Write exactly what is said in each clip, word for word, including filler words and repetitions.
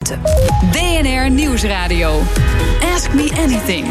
Drenthe. B N R Nieuwsradio. Ask Me Anything.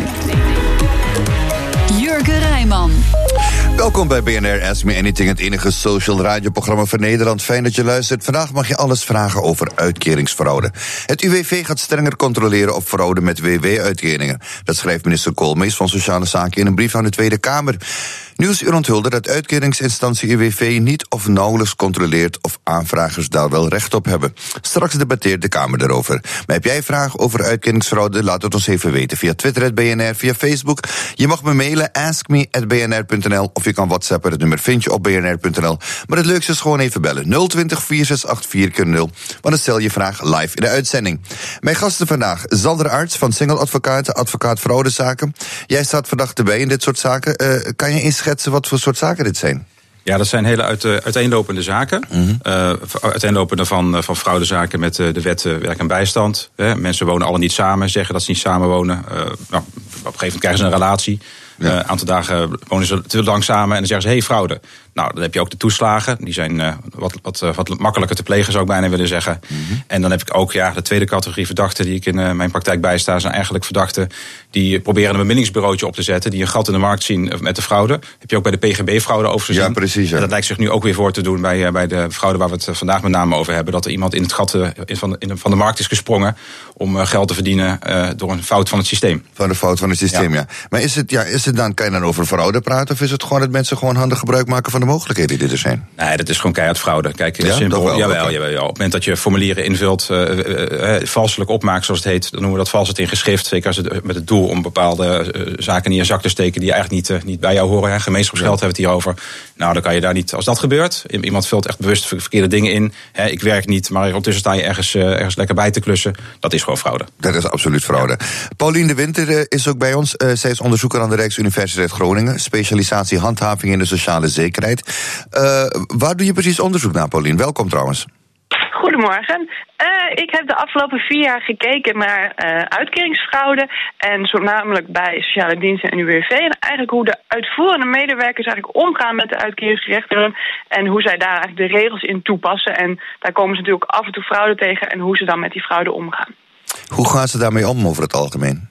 Jurgen Rijman. Welkom bij B N R Ask Me Anything, het enige social radioprogramma van Nederland. Fijn dat je luistert. Vandaag mag je alles vragen over uitkeringsfraude. Het U W V gaat strenger controleren op fraude met W W-uitkeringen. Dat schrijft minister Koolmees van Sociale Zaken in een brief aan de Tweede Kamer. Nieuwsuur onthulde dat uitkeringsinstantie U W V niet of nauwelijks controleert of aanvragers daar wel recht op hebben. Straks debatteert de Kamer daarover. Maar heb jij vragen over uitkeringsfraude? Laat het ons even weten via Twitter at B N R, via Facebook. Je mag me mailen, ask me at b n r punt n l, of je kan whatsappen, het nummer vind je op b n r punt n l. Maar het leukste is gewoon even bellen. nul twintig, vier zes acht, vier nul. Want dan stel je vraag live in de uitzending. Mijn gasten vandaag, Zalder Arts van Single Advocaten, advocaat fraudezaken. Jij staat verdachte bij in dit soort zaken. Uh, kan je eens schetsen wat voor soort zaken dit zijn? Ja, dat zijn hele uit, uh, uiteenlopende zaken. Mm-hmm. Uh, uiteenlopende van, uh, van fraudezaken met uh, de wet uh, werk en bijstand. Hè. Mensen wonen alle niet samen, zeggen dat ze niet samenwonen. Uh, nou, op een gegeven moment krijgen ze een relatie. Een ja. uh, aantal dagen wonen ze te lang samen en dan zeggen ze, hey, fraude. Nou, dan heb je ook de toeslagen. Die zijn uh, wat, wat, uh, wat makkelijker te plegen, zou ik bijna willen zeggen. Mm-hmm. En dan heb ik ook ja, de tweede categorie verdachten die ik in uh, mijn praktijk bijsta. Zijn eigenlijk verdachten die proberen een bemiddelingsbureautje op te zetten. Die een gat in de markt zien met de fraude. Dat heb je ook bij de P G B-fraude over gezien. Ja, precies. Ja. En dat lijkt zich nu ook weer voor te doen bij, uh, bij de fraude waar we het vandaag met name over hebben. Dat er iemand in het gat uh, van, in de, van de markt is gesprongen om uh, geld te verdienen uh, door een fout van het systeem. Van de fout van het systeem, ja. ja. Maar is het, ja, is het dan, kan je dan over fraude praten? Of is het gewoon dat mensen gewoon handig gebruik maken van de mogelijkheden die er zijn? Nee, dat is gewoon keihard fraude. Kijk, ja, simpel. Wel, jawel, okay. jawel, jawel. Op het moment dat je formulieren invult, uh, uh, uh, valselijk opmaakt, zoals het heet, dan noemen we dat valsheid in geschrift. Zeker als het, met het doel om bepaalde uh, zaken in je zak te steken die eigenlijk niet, uh, niet bij jou horen. Hè. Gemeenschapsgeld ja. hebben we het hier over. Nou, dan kan je daar niet, als dat gebeurt, iemand vult echt bewust verkeerde dingen in. Hè, ik werk niet, maar ondertussen sta je ergens, uh, ergens lekker bij te klussen. Dat is gewoon fraude. Dat is absoluut fraude. Ja. Paulien de Winter uh, is ook bij ons. Uh, zij is onderzoeker aan de Rijksuniversiteit Groningen. Specialisatie handhaving in de sociale zekerheid. Uh, waar doe je precies onderzoek naar, Paulien? Welkom trouwens. Goedemorgen. Uh, ik heb de afgelopen vier jaar gekeken naar uh, uitkeringsfraude. En voornamelijk bij sociale diensten en U W V. En eigenlijk hoe de uitvoerende medewerkers eigenlijk omgaan met de uitkeringsgerechtigden. En hoe zij daar eigenlijk de regels in toepassen. En daar komen ze natuurlijk af en toe fraude tegen. En hoe ze dan met die fraude omgaan. Hoe gaan ze daarmee om over het algemeen?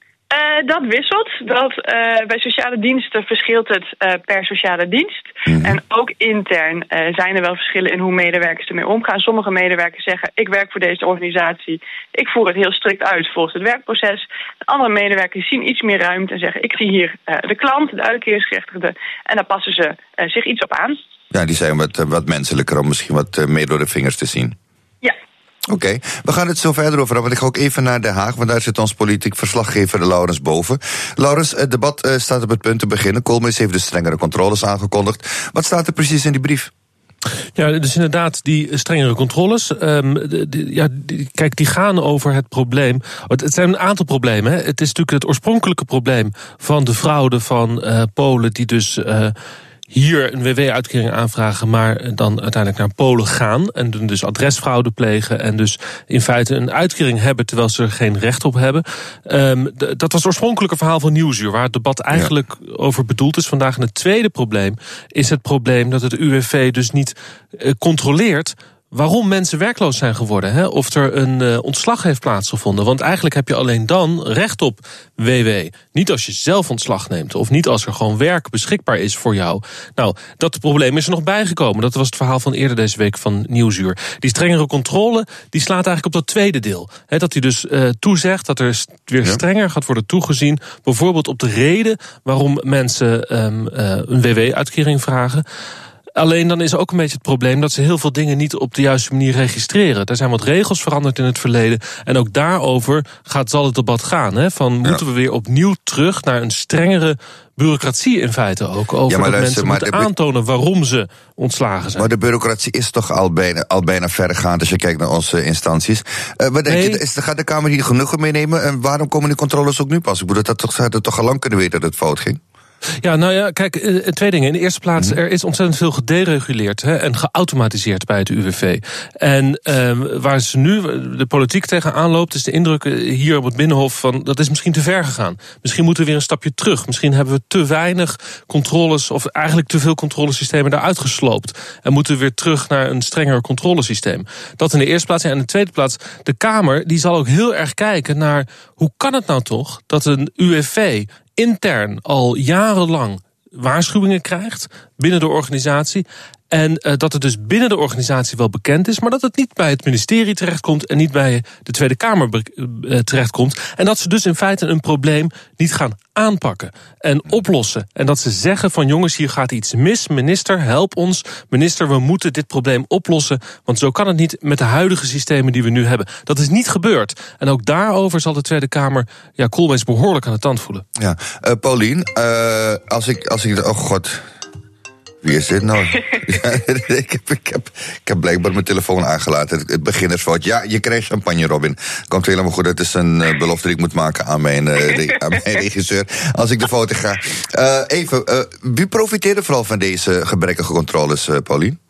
Uh, dat wisselt. Dat, uh, bij sociale diensten verschilt het uh, per sociale dienst. Mm-hmm. En ook intern uh, zijn er wel verschillen in hoe medewerkers ermee omgaan. Sommige medewerkers zeggen, ik werk voor deze organisatie. Ik voer het heel strikt uit volgens het werkproces. Andere medewerkers zien iets meer ruimte en zeggen, ik zie hier uh, de klant, de uitkeringsgerechtigde. En daar passen ze uh, zich iets op aan. Ja, die zijn wat, wat menselijker om misschien wat uh, meer door de vingers te zien. Ja. Oké, okay. We gaan het zo verder over hebben, want ik ga ook even naar Den Haag, want daar zit ons politiek verslaggever Laurens boven. Laurens, het debat uh, staat op het punt te beginnen. Koolmees heeft de strengere controles aangekondigd. Wat staat er precies in die brief? Ja, dus inderdaad, die strengere controles. Um, de, de, ja, die, kijk, die gaan over het probleem. Het, het zijn een aantal problemen. Hè. Het is natuurlijk het oorspronkelijke probleem van de fraude van uh, Polen, die dus Uh, hier een W W-uitkering aanvragen, maar dan uiteindelijk naar Polen gaan en dus adresfraude plegen en dus in feite een uitkering hebben terwijl ze er geen recht op hebben. Um, d- dat was het oorspronkelijke verhaal van Nieuwsuur, waar het debat eigenlijk ja. over bedoeld is vandaag. En het tweede probleem is het probleem dat het U W V dus niet uh, controleert waarom mensen werkloos zijn geworden, hè? Of er een uh, ontslag heeft plaatsgevonden. Want eigenlijk heb je alleen dan recht op W W. Niet als je zelf ontslag neemt, of niet als er gewoon werk beschikbaar is voor jou. Nou, dat probleem is er nog bijgekomen. Dat was het verhaal van eerder deze week van Nieuwsuur. Die strengere controle, die slaat eigenlijk op dat tweede deel. Hè, dat hij dus uh, toezegt dat er weer strenger gaat worden toegezien, bijvoorbeeld op de reden waarom mensen um, uh, een W W-uitkering vragen. Alleen dan is er ook een beetje het probleem dat ze heel veel dingen niet op de juiste manier registreren. Er zijn wat regels veranderd in het verleden. En ook daarover gaat, zal het debat gaan. Hè? Van, ja. Moeten we weer opnieuw terug naar een strengere bureaucratie in feite ook. Over ja, maar dat mensen moeten aantonen waarom ze ontslagen zijn. Maar de bureaucratie is toch al bijna, al bijna verregaand als je kijkt naar onze instanties. Uh, wat denk nee. je, is, gaat de Kamer hier genoegen meenemen? En waarom komen die controles ook nu pas? Ik bedoel, dat toch, zou het toch al lang kunnen weten dat het fout ging? Ja, nou ja, kijk, twee dingen. In de eerste plaats, er is ontzettend veel gedereguleerd hè, en geautomatiseerd bij het U W V. En uh, waar ze nu de politiek tegenaan loopt, is de indruk hier op het Binnenhof van dat is misschien te ver gegaan. Misschien moeten we weer een stapje terug. Misschien hebben we te weinig controles, of eigenlijk te veel controlesystemen daaruit gesloopt. En moeten we weer terug naar een strenger controlesysteem. Dat in de eerste plaats. En in de tweede plaats, de Kamer die zal ook heel erg kijken naar hoe kan het nou toch dat een U W V intern al jarenlang waarschuwingen krijgt binnen de organisatie. En uh, dat het dus binnen de organisatie wel bekend is, maar dat het niet bij het ministerie terechtkomt en niet bij de Tweede Kamer uh, terechtkomt. En dat ze dus in feite een probleem niet gaan aanpakken en oplossen. En dat ze zeggen van jongens, hier gaat iets mis. Minister, help ons. Minister, we moeten dit probleem oplossen. Want zo kan het niet met de huidige systemen die we nu hebben. Dat is niet gebeurd. En ook daarover zal de Tweede Kamer ja, Koolmees behoorlijk aan de tand voelen. Ja, uh, Paulien, uh, als ik, als ik, oh god... Wie is dit nou? Ja, ik, heb, ik, heb, ik heb blijkbaar mijn telefoon aangelaten. Het beginnersfout. Ja, je krijgt champagne, Robin. Komt helemaal goed. Het is een uh, belofte die ik moet maken aan mijn, uh, re- aan mijn regisseur. Als ik de foto ga. Uh, even, uh, wie profiteerde vooral van deze gebrekkige controles, uh, Paulien?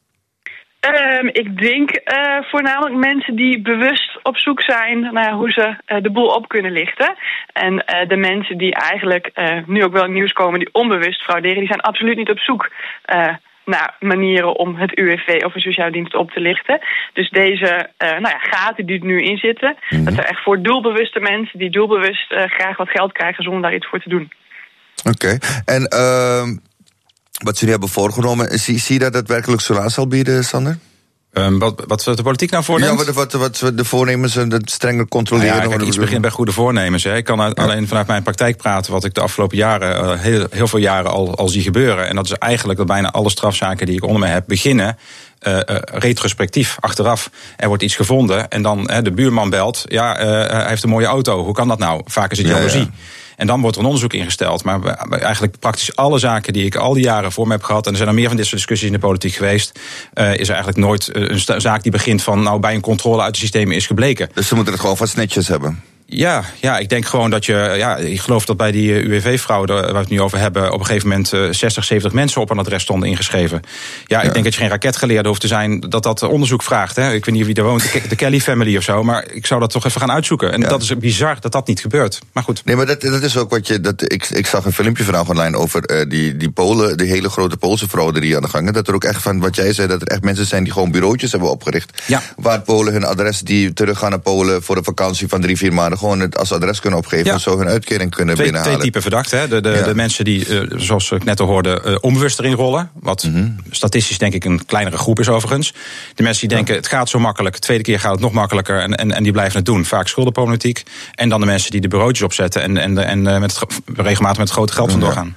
Um, ik denk uh, voornamelijk mensen die bewust op zoek zijn naar hoe ze uh, de boel op kunnen lichten. En uh, de mensen die eigenlijk uh, nu ook wel in nieuws komen die onbewust frauderen, die zijn absoluut niet op zoek uh, naar manieren om het U W V of een sociale dienst op te lichten. Dus deze uh, nou ja, gaten die er nu in zitten, mm-hmm. dat zijn echt voor doelbewuste mensen die doelbewust uh, graag wat geld krijgen zonder daar iets voor te doen. Oké, okay. en uh... wat jullie hebben voorgenomen, zie, zie je dat daadwerkelijk soelaas zal bieden, Sander? Um, wat, wat de politiek nou voorneemt? Ja, wat, wat, wat de voornemens en het strenger controleren. Nou ja, kijk, iets begint bij goede voornemens. Hè. Ik kan uit, ja. alleen vanuit mijn praktijk praten wat ik de afgelopen jaren, uh, heel, heel veel jaren al, al zie gebeuren. En dat is eigenlijk dat bijna alle strafzaken die ik onder me heb beginnen Uh, uh, retrospectief, achteraf. Er wordt iets gevonden en dan uh, de buurman belt. Ja, uh, hij heeft een mooie auto. Hoe kan dat nou? Vaak is het jaloezie. Ja, ja. En dan wordt er een onderzoek ingesteld. Maar eigenlijk praktisch alle zaken die ik al die jaren voor me heb gehad, en er zijn er meer van dit soort discussies in de politiek geweest, uh, is er eigenlijk nooit een zaak die begint van nou bij een controle uit de systemen is gebleken. Dus ze moeten het gewoon vast netjes hebben. Ja, ja, ik denk gewoon dat je, ja, ik geloof dat bij die U W V-fraude waar we het nu over hebben, op een gegeven moment uh, zestig, zeventig mensen op een adres stonden ingeschreven. Ja, ik ja. denk dat je geen raketgeleerde hoeft te zijn, dat dat onderzoek vraagt. Hè. Ik weet niet wie er woont, de Kelly family of zo, maar ik zou dat toch even gaan uitzoeken. En ja. dat is bizar dat dat niet gebeurt. Maar goed. Nee, maar dat, dat is ook wat je, dat, ik, ik zag een filmpje vandaag online over uh, die, die Polen, die hele grote Poolse fraude die aan de gang is. Dat er ook echt van, wat jij zei, dat er echt mensen zijn die gewoon bureautjes hebben opgericht. Ja. Waar Polen hun adres, die teruggaan naar Polen voor een vakantie van drie, vier maanden, gewoon het als adres kunnen opgeven ja. en zo hun uitkering kunnen twee, binnenhalen. Twee typen verdachten. Hè? De, de, ja. de mensen die, uh, zoals ik net al hoorde, uh, onbewust erin rollen. Wat mm-hmm. statistisch denk ik een kleinere groep is overigens. De mensen die denken, ja. het gaat zo makkelijk. De tweede keer gaat het nog makkelijker. En, en, en die blijven het doen. Vaak schuldenproblematiek. En dan de mensen die de bureautjes opzetten. En, en, en uh, met het, regelmatig met het grote geld vandoor gaan.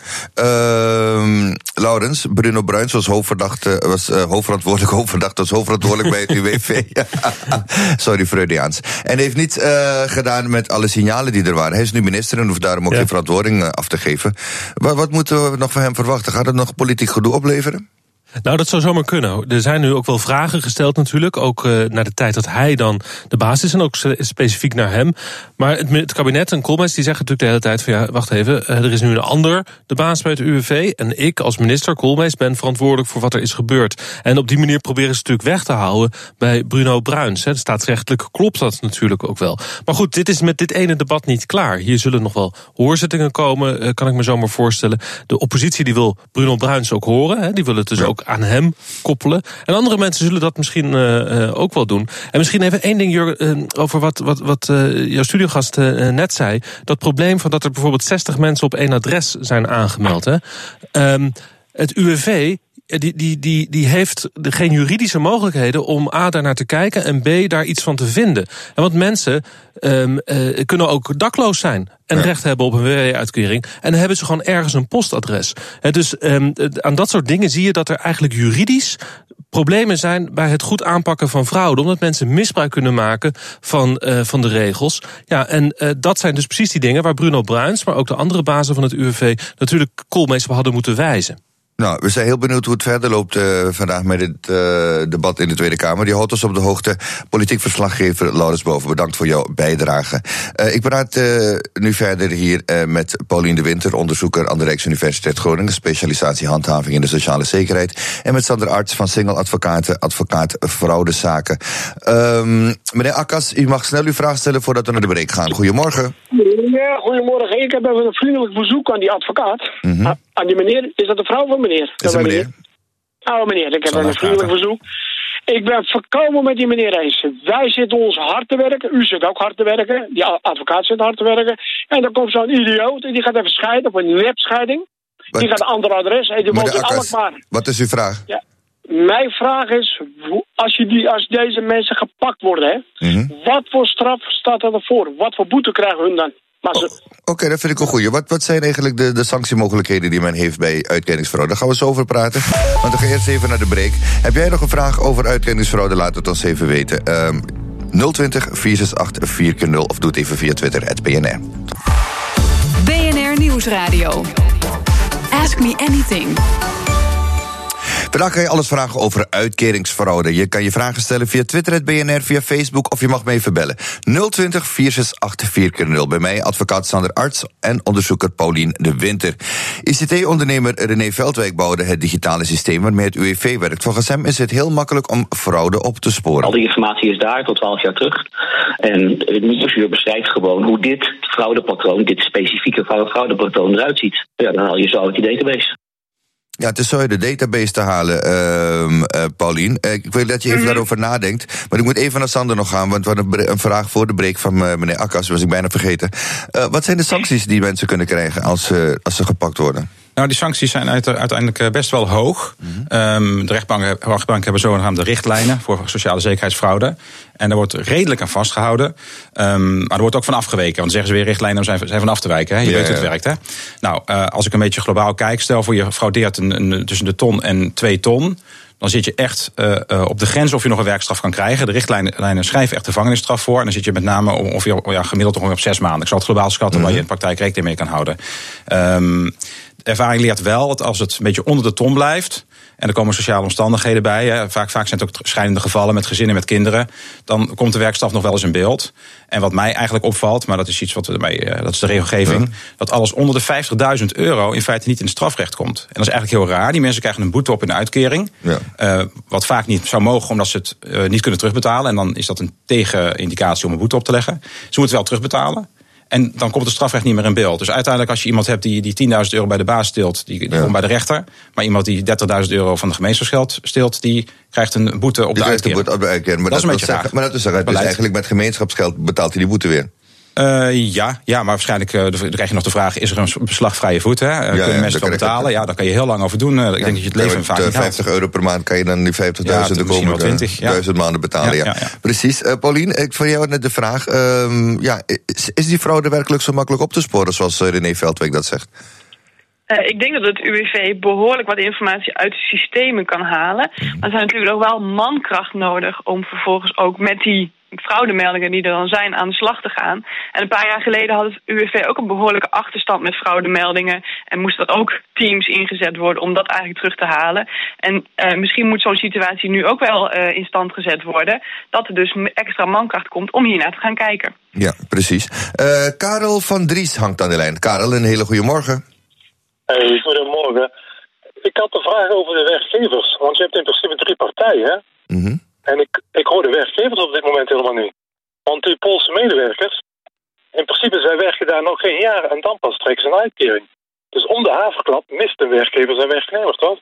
Ja. Uh, Laurens, Bruno Bruins was hoofdverdachte, was uh, hoofdverantwoordelijk, hoofdverdachte was hoofdverantwoordelijk bij het U W V. Sorry, Freudiaans. En heeft niet uh, gedaan met alle signalen die er waren. Hij is nu minister en hoeft daarom ook ja. geen verantwoording af te geven. Wat, wat moeten we nog van hem verwachten? Gaat het nog politiek gedoe opleveren? Nou, dat zou zomaar kunnen. Er zijn nu ook wel vragen gesteld natuurlijk. Ook uh, naar de tijd dat hij dan de baas is en ook specifiek naar hem. Maar het, het kabinet en Koolmees die zeggen natuurlijk de hele tijd van ja, wacht even, uh, er is nu een ander de baas bij het U W V. En ik als minister Koolmees ben verantwoordelijk voor wat er is gebeurd. En op die manier proberen ze het natuurlijk weg te houden bij Bruno Bruins. Hè. Staatsrechtelijk klopt dat natuurlijk ook wel. Maar goed, dit is met dit ene debat niet klaar. Hier zullen nog wel hoorzittingen komen, uh, kan ik me zo maar voorstellen. De oppositie die wil Bruno Bruins ook horen. Hè. Die willen het dus ja. ook aan hem koppelen. En andere mensen zullen dat misschien uh, uh, ook wel doen. En misschien even één ding, Jurgen, uh, over wat, wat, wat uh, jouw studiogast uh, net zei. Dat probleem van dat er bijvoorbeeld zestig mensen op één adres zijn aangemeld. Hè. Um, het U W V Die, die, die, die heeft geen juridische mogelijkheden om A, daarnaar te kijken en B, daar iets van te vinden. En want mensen um, uh, kunnen ook dakloos zijn en ja. recht hebben op een W W-uitkering. En dan hebben ze gewoon ergens een postadres. He, dus um, aan dat soort dingen zie je dat er eigenlijk juridisch problemen zijn bij het goed aanpakken van fraude. Omdat mensen misbruik kunnen maken van, uh, van de regels. Ja, en uh, dat zijn dus precies die dingen waar Bruno Bruins, maar ook de andere bazen van het U W V natuurlijk Koolmees hadden moeten wijzen. Nou, we zijn heel benieuwd hoe het verder loopt uh, vandaag met het uh, debat in de Tweede Kamer. Die houdt ons op de hoogte. Politiek verslaggever Laurens Boven, bedankt voor jouw bijdrage. Uh, ik praat uh, nu verder hier uh, met Paulien de Winter, onderzoeker aan de Rijksuniversiteit Groningen, specialisatie handhaving in de sociale zekerheid. En met Sander Arts van Singel Advocaten, advocaat fraudezaken. Um, meneer Akkas, u mag snel uw vraag stellen voordat we naar de break gaan. Goedemorgen. Ja, goedemorgen. Ik heb even een vriendelijk verzoek aan die advocaat. Mm-hmm. A- aan die meneer. Is dat een vrouw of meneer? Is een meneer. Oh, meneer. Ik heb een vriendelijk verzoek. Ik ben volkomen met die meneer eens. Wij zitten ons hard te werken. U zit ook hard te werken. Die advocaat zit hard te werken. En dan komt zo'n idioot en die gaat even scheiden op een webscheiding. Wat? Die gaat een ander adres en die woont in Alkmaar. Wat is uw vraag? Ja. Mijn vraag is, als, je die, als deze mensen gepakt worden, hè, Mm-hmm. wat voor straf staat er voor? Wat voor boete krijgen hun dan? Oh, Oké, okay, dat vind ik een goeie. Wat, wat zijn eigenlijk de, de sanctiemogelijkheden die men heeft bij uitkeringsfraude? Daar gaan we zo over praten. Want we gaan eerst even naar de break. Heb jij nog een vraag over uitkeringsfraude? Laat het ons even weten. Um, nul twintig, vier zes acht, vier nul of doe het even via Twitter, at B N R. B N R Nieuwsradio. Ask Me Anything. Vandaag kan je alles vragen over uitkeringsfraude. Je kan je vragen stellen via Twitter, het B N R, via Facebook of je mag me even bellen. nul twintig, vier zes acht, vier nul. Bij mij advocaat Sander Arts en onderzoeker Paulien de Winter. I C T-ondernemer René Veldwijk bouwde het digitale systeem waarmee het U W V werkt. Volgens hem is het heel makkelijk om fraude op te sporen. Al die informatie is daar tot twaalf jaar terug. En het Nieuwsuur beschrijft gewoon hoe dit fraudepatroon, dit specifieke fraudepatroon eruit ziet. Ja, dan haal je zo uit die database. Ja, het is zo uit de database te halen, uh, uh, Paulien. Uh, ik wil dat je even mm-hmm. daarover nadenkt. Maar ik moet even naar Sander nog gaan, want we hadden een, een vraag voor de break van uh, meneer Akkas, was ik bijna vergeten. Uh, wat zijn de sancties die mensen kunnen krijgen als, uh, als ze gepakt worden? Nou, die sancties zijn uiteindelijk best wel hoog. Mm-hmm. Um, de rechtbanken, rechtbanken hebben zogenaamde richtlijnen voor sociale zekerheidsfraude. En daar wordt redelijk aan vastgehouden. Um, maar er wordt ook van afgeweken. Want dan zeggen ze weer, richtlijnen zijn, zijn van af te wijken. Hè? Je ja, weet hoe het ja. werkt. Hè? Nou, uh, als ik een beetje globaal kijk, stel voor je fraudeert een, een, tussen de ton en twee ton. Dan zit je echt uh, uh, op de grens of je nog een werkstraf kan krijgen. De richtlijnen schrijven echt de gevangenisstraf voor. En dan zit je met name of je, ja, gemiddeld ongeveer op zes maanden. Ik zal het globaal schatten mm-hmm. waar je in de praktijk rekening mee kan houden. Um, De ervaring leert wel dat als het een beetje onder de ton blijft, en er komen sociale omstandigheden bij, hè, vaak, vaak zijn het ook schrijnende gevallen met gezinnen, met kinderen, dan komt de werkstraf nog wel eens in beeld. En wat mij eigenlijk opvalt, maar dat is iets wat we ermee, dat is de regelgeving, ja. dat alles onder de vijftigduizend euro in feite niet in het strafrecht komt. En dat is eigenlijk heel raar. Die mensen krijgen een boete op in de uitkering, ja. uh, wat vaak niet zou mogen omdat ze het uh, niet kunnen terugbetalen. En dan is dat een tegenindicatie om een boete op te leggen. Ze moeten het wel terugbetalen. En dan komt het strafrecht niet meer in beeld. Dus uiteindelijk als je iemand hebt die, die tienduizend euro bij de baas steelt, die, die ja. komt bij de rechter. Maar iemand die dertigduizend euro van de gemeenschapsgeld steelt, die krijgt een boete op die de uitkering. Boete op de uitkering. Maar dat, dat is een beetje zeggen, maar dat is zeggen, dus eigenlijk met gemeenschapsgeld betaalt hij die boete weer. Uh, ja, ja, maar waarschijnlijk uh, dan krijg je nog de vraag, is er een beslagvrije voet? Hè? Uh, ja, kunnen ja, mensen dat betalen? Ja, daar kan je heel lang over doen. Uh, ik ja, denk dat je het leven vaak niet vijftig euro per maand kan je dan die vijftigduizend ja, de komende ja. duizend maanden betalen. Ja, ja. Ja. Ja. Precies. Uh, Paulien, ik voor jou net de vraag. Uh, ja, is, is die fraude werkelijk zo makkelijk op te sporen zoals uh, René Veldwijk dat zegt? Uh, ik denk dat het U W V behoorlijk wat informatie uit de systemen kan halen. Maar er zijn natuurlijk ook wel mankracht nodig om vervolgens ook met die fraudemeldingen die er dan zijn aan de slag te gaan. En een paar jaar geleden had het U W V ook een behoorlijke achterstand met fraudemeldingen. En moesten er ook teams ingezet worden om dat eigenlijk terug te halen. En uh, misschien moet zo'n situatie nu ook wel uh, in stand gezet worden. Dat er dus extra mankracht komt om hiernaar te gaan kijken. Ja, precies. Uh, Karel van Dries hangt aan de lijn. Karel, een hele goede morgen. Hey, goedemorgen. Ik had een vraag over de werkgevers. Want je hebt in principe drie partijen, hè? Mm-hmm. En ik, ik hoor de werkgevers op dit moment helemaal niet. Want die Poolse medewerkers, in principe zij werken daar nog geen jaar en dan pas trekken ze een uitkering. Dus om de haverklap mist de werkgever zijn werknemers, toch?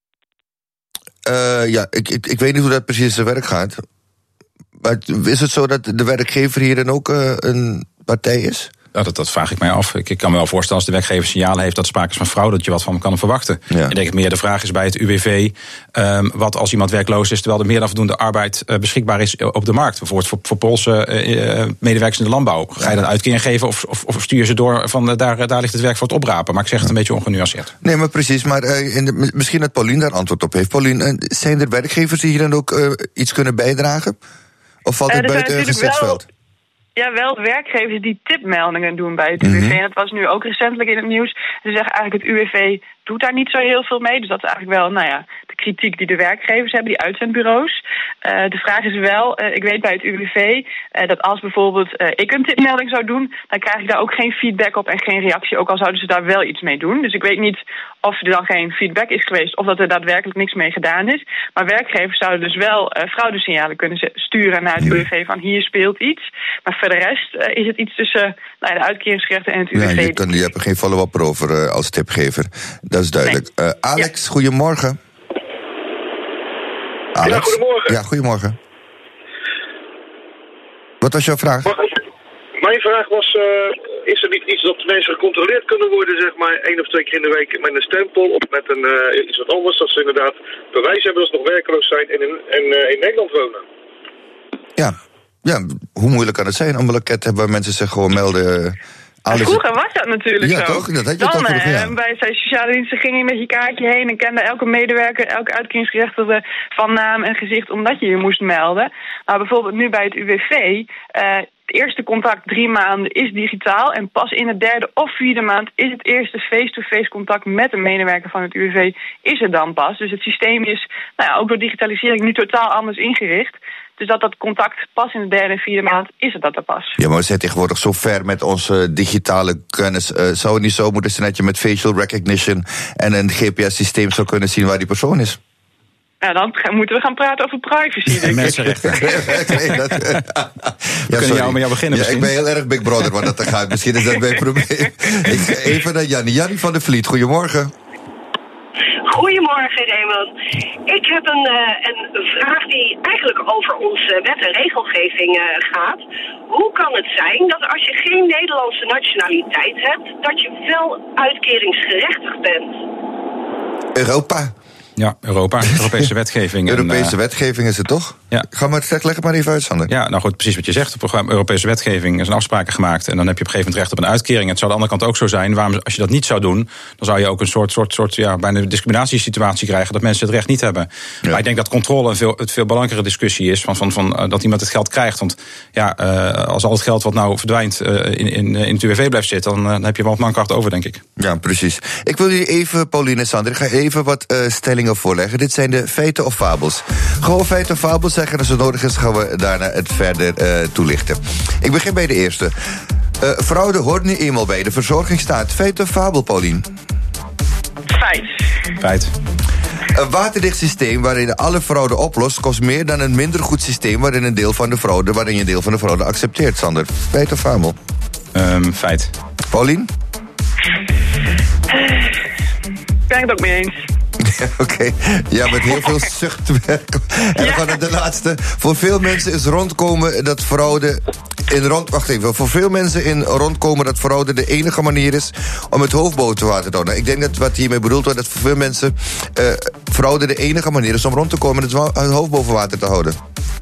Uh, ja, ik, ik, ik weet niet hoe dat precies in zijn werk gaat. Maar is het zo dat de werkgever hier dan ook uh, een partij is? Ja, dat, dat vraag ik mij af. Ik, ik kan me wel voorstellen als de werkgever signalen heeft dat er sprake is van fraude, dat je wat van hem kan verwachten. Ja. Ik denk dat meer de vraag is bij het U W V, um, wat als iemand werkloos is, terwijl er meer dan voldoende arbeid uh, beschikbaar is op de markt. Bijvoorbeeld voor, voor Poolse uh, medewerkers in de landbouw. Ga je dan uitkering geven of, of, of stuur je ze door van uh, daar, daar ligt het werk voor het oprapen. Maar ik zeg het een beetje ongenuanceerd. Nee, maar precies. Maar uh, in de, misschien dat Paulien daar antwoord op heeft. Paulien, uh, zijn er werkgevers die hier dan ook uh, iets kunnen bijdragen? Of valt het uh, buiten het gezichtsveld? ja, wel werkgevers die tipmeldingen doen bij het U W V. Mm-hmm. En dat was nu ook recentelijk in het nieuws. Ze zeggen eigenlijk het U W V doet daar niet zo heel veel mee. Dus dat is eigenlijk wel, nou ja, de kritiek die de werkgevers hebben, die uitzendbureaus. Uh, de vraag is wel, uh, ik weet bij het U W V uh, dat als bijvoorbeeld uh, ik een tipmelding zou doen, dan krijg ik daar ook geen feedback op en geen reactie. Ook al zouden ze daar wel iets mee doen. Dus ik weet niet of er dan geen feedback is geweest of dat er daadwerkelijk niks mee gedaan is. Maar werkgevers zouden dus wel uh, fraudesignalen kunnen sturen naar het U W V van hier speelt iets. Maar voor de rest uh, is het iets tussen uh, nou ja, de uitkeringsgerechten en het U W V. Ja, je, kan, je hebt er geen follow-up over uh, als tipgever. Dat is duidelijk. Nee. Uh, Alex, ja. Goedemorgen. Alex? Ja, goedemorgen. Ja, goedemorgen. Wat was jouw vraag? Mijn vraag was, uh, is er niet iets dat mensen gecontroleerd kunnen worden, zeg maar, één of twee keer in de week met een stempel of met een, uh, iets wat anders, dat ze inderdaad bewijs hebben dat ze nog werkloos zijn en in, en, uh, in Nederland wonen? Ja. ja, hoe moeilijk kan het zijn om een loket te hebben waar mensen zich gewoon melden... Uh, Alles... Vroeger was dat natuurlijk ja, zo. Toch? Dat had je Dan, toch vroeger, ja. uh, bij zijn sociale diensten ging je met je kaartje heen en kende elke medewerker, elke uitkeringsgerechtigde van naam en gezicht omdat je je moest melden. Maar bijvoorbeeld nu bij het U W V, uh, het eerste contact drie maanden is digitaal en pas in de derde of vierde maand is het eerste face-to-face contact met een medewerker van het U W V is er dan pas. Dus het systeem is nou ja, ook door digitalisering nu totaal anders ingericht. Dus dat dat contact pas in de derde en vierde maand is het dat er pas. Ja, maar we zijn tegenwoordig zo ver met onze digitale kennis. Uh, zou het niet zo moeten zijn dat je met facial recognition en een G P S-systeem zou kunnen zien waar die persoon is? Ja, dan moeten we gaan praten over privacy, denk ik. Mensenrechten. nee, dat, uh, we kunnen jou met jou beginnen ja, ik ben heel erg Big Brother wat dat er gaat. Misschien is dat mijn probleem. Ik, even naar Jannie. Jannie van der Vliet, goedemorgen. Goedemorgen, Raymond. Ik heb een, uh, een vraag die eigenlijk over onze wet en regelgeving uh, gaat. Hoe kan het zijn dat als je geen Nederlandse nationaliteit hebt, dat je wel uitkeringsgerechtigd bent? Europa. Ja, Europa, Europese wetgeving. Europese en, uh, wetgeving is het toch? Ja. Ga maar, leg het maar even uit, Sander. Ja, nou goed, precies wat je zegt. Op programma Europese wetgeving is een afspraken gemaakt. En dan heb je op een gegeven moment recht op een uitkering. Het zou aan de andere kant ook zo zijn. Waarom, als je dat niet zou doen, dan zou je ook een soort, soort, soort ja, bijna discriminatiesituatie krijgen. Dat mensen het recht niet hebben. Ja. Maar ik denk dat controle een veel, het veel belangrijkere discussie is. Van, van, van, uh, dat iemand het geld krijgt. Want ja, uh, als al het geld wat nou verdwijnt uh, in, in, in het U W V blijft zitten, dan, uh, dan heb je wel wat mankracht over, denk ik. Ja, precies. Ik wil jullie even, Pauline en Sander, ik ga even wat uh, stellingen voorleggen. Dit zijn de feiten of fabels. Gewoon feiten of fabels zeggen, als het nodig is gaan we daarna het verder uh, toelichten. Ik begin bij de eerste. Uh, fraude hoort nu eenmaal bij de verzorgingsstaat. Feit of fabel, Paulien? Feit. Feit. Een waterdicht systeem waarin alle fraude oplost kost meer dan een minder goed systeem waarin een deel van de fraude, waarin je een deel van de fraude accepteert, Sander. Feit of fabel? Um, feit. Paulien? Ik ben het ook mee eens. Oké, okay. Ja, met heel veel zuchtwerk. En dan gaan we de laatste. Voor veel mensen is rondkomen dat fraude in rond... Wacht even. Voor veel mensen in rondkomen dat fraude de enige manier is om het hoofd boven water te houden. Ik denk dat wat hiermee bedoeld wordt, dat voor veel mensen uh, fraude de enige manier is om rond te komen en het hoofd boven water te houden.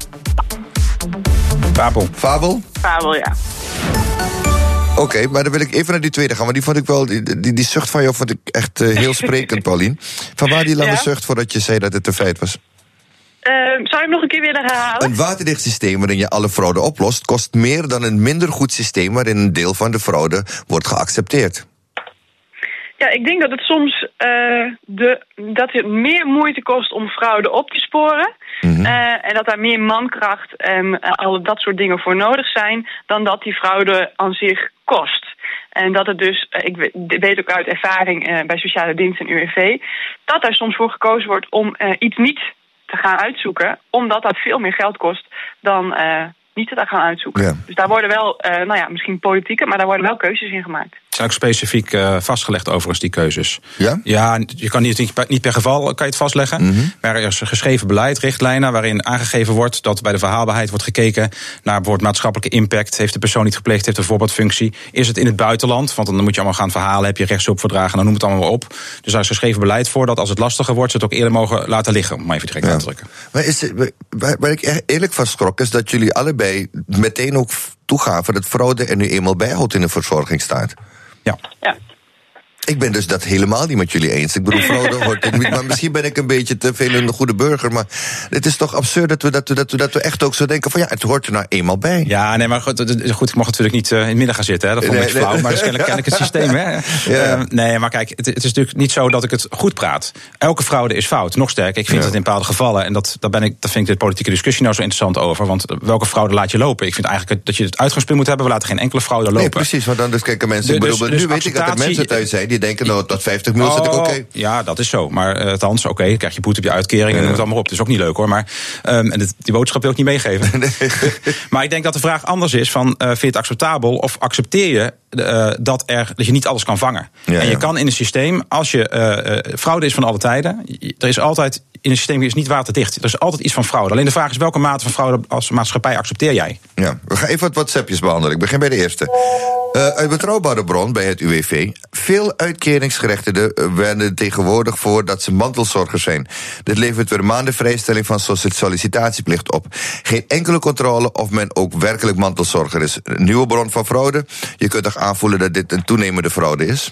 Fabel. Fabel? Fabel, ja. Oké, okay, maar dan wil ik even naar die tweede gaan. Want die vond ik wel, die, die, die zucht van jou vond ik echt uh, heel sprekend, Paulien. Van waar die lange ja? zucht voordat je zei dat het een feit was? Uh, zou je hem nog een keer willen herhalen? Een waterdicht systeem waarin je alle fraude oplost kost meer dan een minder goed systeem waarin een deel van de fraude wordt geaccepteerd. Ja, ik denk dat het soms uh, de, dat het meer moeite kost om fraude op te sporen. Mm-hmm. Uh, en dat daar meer mankracht en uh, al dat soort dingen voor nodig zijn dan dat die fraude aan zich kost. En dat het dus, uh, ik weet ook uit ervaring uh, bij sociale diensten en U W V, dat daar soms voor gekozen wordt om uh, iets niet te gaan uitzoeken, omdat dat veel meer geld kost dan uh, niet te gaan uitzoeken. Ja. Dus daar worden wel, uh, nou ja, misschien politieke, maar daar worden wel keuzes in gemaakt. Zijn ook specifiek uh, vastgelegd overigens, die keuzes. Ja? Ja, je kan niet, niet per geval kan je het vastleggen. Mm-hmm. Maar er is geschreven beleid, richtlijnen, waarin aangegeven wordt dat bij de verhaalbaarheid wordt gekeken naar bijvoorbeeld maatschappelijke impact. Heeft de persoon niet gepleegd, heeft een voorbeeldfunctie. Is het in het buitenland? Want dan moet je allemaal gaan verhalen, heb je rechtshulpverdragen, dan noem het allemaal op. Dus daar is geschreven beleid voor dat als het lastiger wordt, ze het ook eerder mogen laten liggen, om maar even direct ja. aan te drukken. Maar is het, waar, waar ik eerlijk van schrok, is dat jullie allebei meteen ook toegaven dat fraude er nu eenmaal bij houdt in de verzorgingsstaat. Ja. ja. Ik ben dus dat helemaal niet met jullie eens. Ik bedoel, fraude hoort er niet. Maar misschien ben ik een beetje te veel een goede burger. Maar het is toch absurd dat we, dat we, dat we, dat we echt ook zo denken van ja, het hoort er nou eenmaal bij. Ja, nee, maar goed, goed ik mag natuurlijk niet uh, in het midden gaan zitten. Hè. Dat vond ik nee, flauw, nee, maar dat is kennelijk, kennelijk het systeem. Hè. Ja. Uh, nee, maar kijk, het, het is natuurlijk niet zo dat ik het goed praat. Elke fraude is fout. Nog sterker, ik vind ja. dat in bepaalde gevallen, en dat, daar ben ik, dat vind ik de politieke discussie nou zo interessant over. Want welke fraude laat je lopen? Ik vind eigenlijk dat je het uitgangspunt moet hebben. We laten geen enkele fraude lopen. Nee, precies, want dan dus kijken mensen. Ik bedoel, dus, dus nu weet ik dat er mensen thuis zijn die denken nou, dat vijftig miljoen zit ik oké. Okay. Ja, dat is zo. Maar uh, althans, oké, okay, dan krijg je boete op je uitkering ja. en noem het allemaal op. Dat is ook niet leuk hoor. Maar um, en dit, die boodschap wil ik niet meegeven. Nee. Maar ik denk dat de vraag anders is van, uh, vind je het acceptabel of accepteer je uh, dat, er, dat je niet alles kan vangen? Ja, en je ja. kan in een systeem, als je uh, uh, fraude is van alle tijden, er is altijd in een systeem is niet waterdicht. Er is altijd iets van fraude. Alleen de vraag is welke mate van fraude als maatschappij accepteer jij? Ja, we gaan even wat WhatsAppjes behandelen. Ik begin bij de eerste. Uh, uit betrouwbare bron bij het U W V. Veel uitkeringsgerechtigden werden tegenwoordig voor dat ze mantelzorgers zijn. Dit levert weer maanden vrijstelling van sollicitatieplicht op. Geen enkele controle of men ook werkelijk mantelzorger is. Een nieuwe bron van fraude. Je kunt toch aanvoelen dat dit een toenemende fraude is?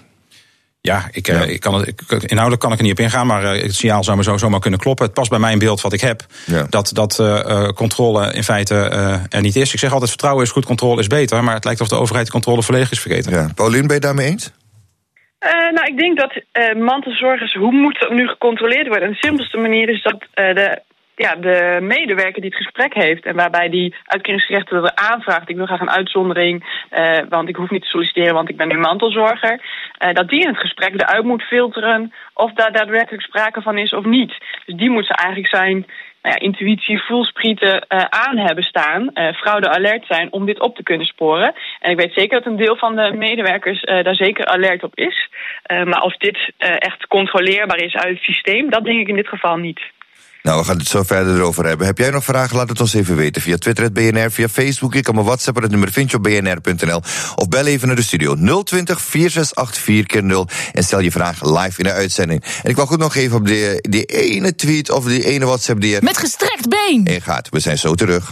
Ja, ik, ja. ik kan het, ik, inhoudelijk kan ik er niet op ingaan, maar het signaal zou me zo zomaar kunnen kloppen. Het past bij mij in beeld wat ik heb, ja. dat, dat uh, controle in feite uh, er niet is. Ik zeg altijd, vertrouwen is goed, controle is beter, maar het lijkt of de overheid de controle volledig is vergeten. Ja. Paulien, ben je daarmee eens? Uh, nou, ik denk dat uh, mantelzorgers, hoe moet dat nu gecontroleerd worden? En de simpelste manier is dat uh, de... Ja, de medewerker die het gesprek heeft en waarbij die uitkeringsgerechtigde aanvraagt, ik wil graag een uitzondering, uh, want ik hoef niet te solliciteren, want ik ben nu mantelzorger, uh, dat die in het gesprek eruit moet filteren of daar daadwerkelijk sprake van is of niet. Dus die moet ze eigenlijk zijn nou ja, intuïtie, voelsprieten uh, aan hebben staan, uh, fraude alert zijn om dit op te kunnen sporen. En ik weet zeker dat een deel van de medewerkers uh, daar zeker alert op is. Uh, maar of dit uh, echt controleerbaar is uit het systeem, dat denk ik in dit geval niet. Nou, we gaan het zo verder erover hebben. Heb jij nog vragen? Laat het ons even weten. Via Twitter, het B N R, via Facebook. Je kan me whatsappen, het nummer vind je op b n r punt n l. Of bel even naar de studio nul twintig, vier zes acht, vier keer nul. En stel je vraag live in de uitzending. En ik wou goed nog even op die, die ene tweet of die ene WhatsApp die er... Met gestrekt been! ...ingaat. We zijn zo terug.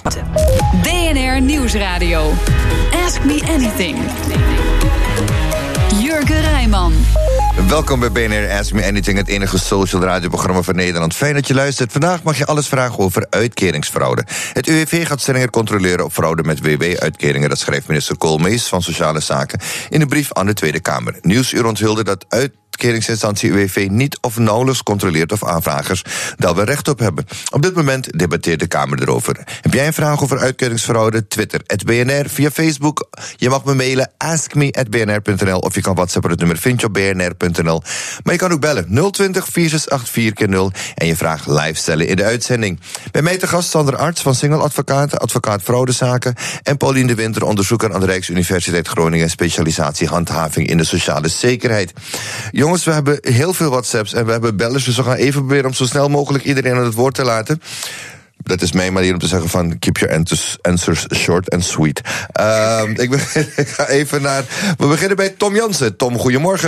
B N R Nieuwsradio. Ask me anything. Jurgen Rijman. Welkom bij B N R Ask Me Anything, het enige social radioprogramma van Nederland. Fijn dat je luistert. Vandaag mag je alles vragen over uitkeringsfraude. Het U W V gaat strenger controleren op fraude met W W-uitkeringen. Dat schrijft minister Koolmees van Sociale Zaken in een brief aan de Tweede Kamer. Nieuwsuur onthulde dat uit uitkeringsinstantie U W V niet of nauwelijks controleert of aanvragers daar wel recht op hebben. Op dit moment debatteert de Kamer erover. Heb jij een vraag over uitkeringsfraude? Twitter, at B N R, via Facebook. Je mag me mailen, ask me at b n r punt n l, of je kan whatsappen, het nummer vind je op b n r punt n l. Maar je kan ook bellen, nul twintig, vier zes acht, vier keer nul, en je vraag live stellen in de uitzending. Bij mij te gast Sander Arts van Singel Advocaten, advocaat fraudezaken, en Paulien de Winter, onderzoeker aan de Rijksuniversiteit Groningen, specialisatie handhaving in de sociale zekerheid. Jongens, we hebben heel veel WhatsApps en we hebben bellers, dus we gaan even proberen om zo snel mogelijk iedereen aan het woord te laten. Dat is mijn manier om te zeggen van keep your answers short and sweet. Uh, ik, begin, ik ga even naar... We beginnen bij Tom Jansen. Tom, goedemorgen.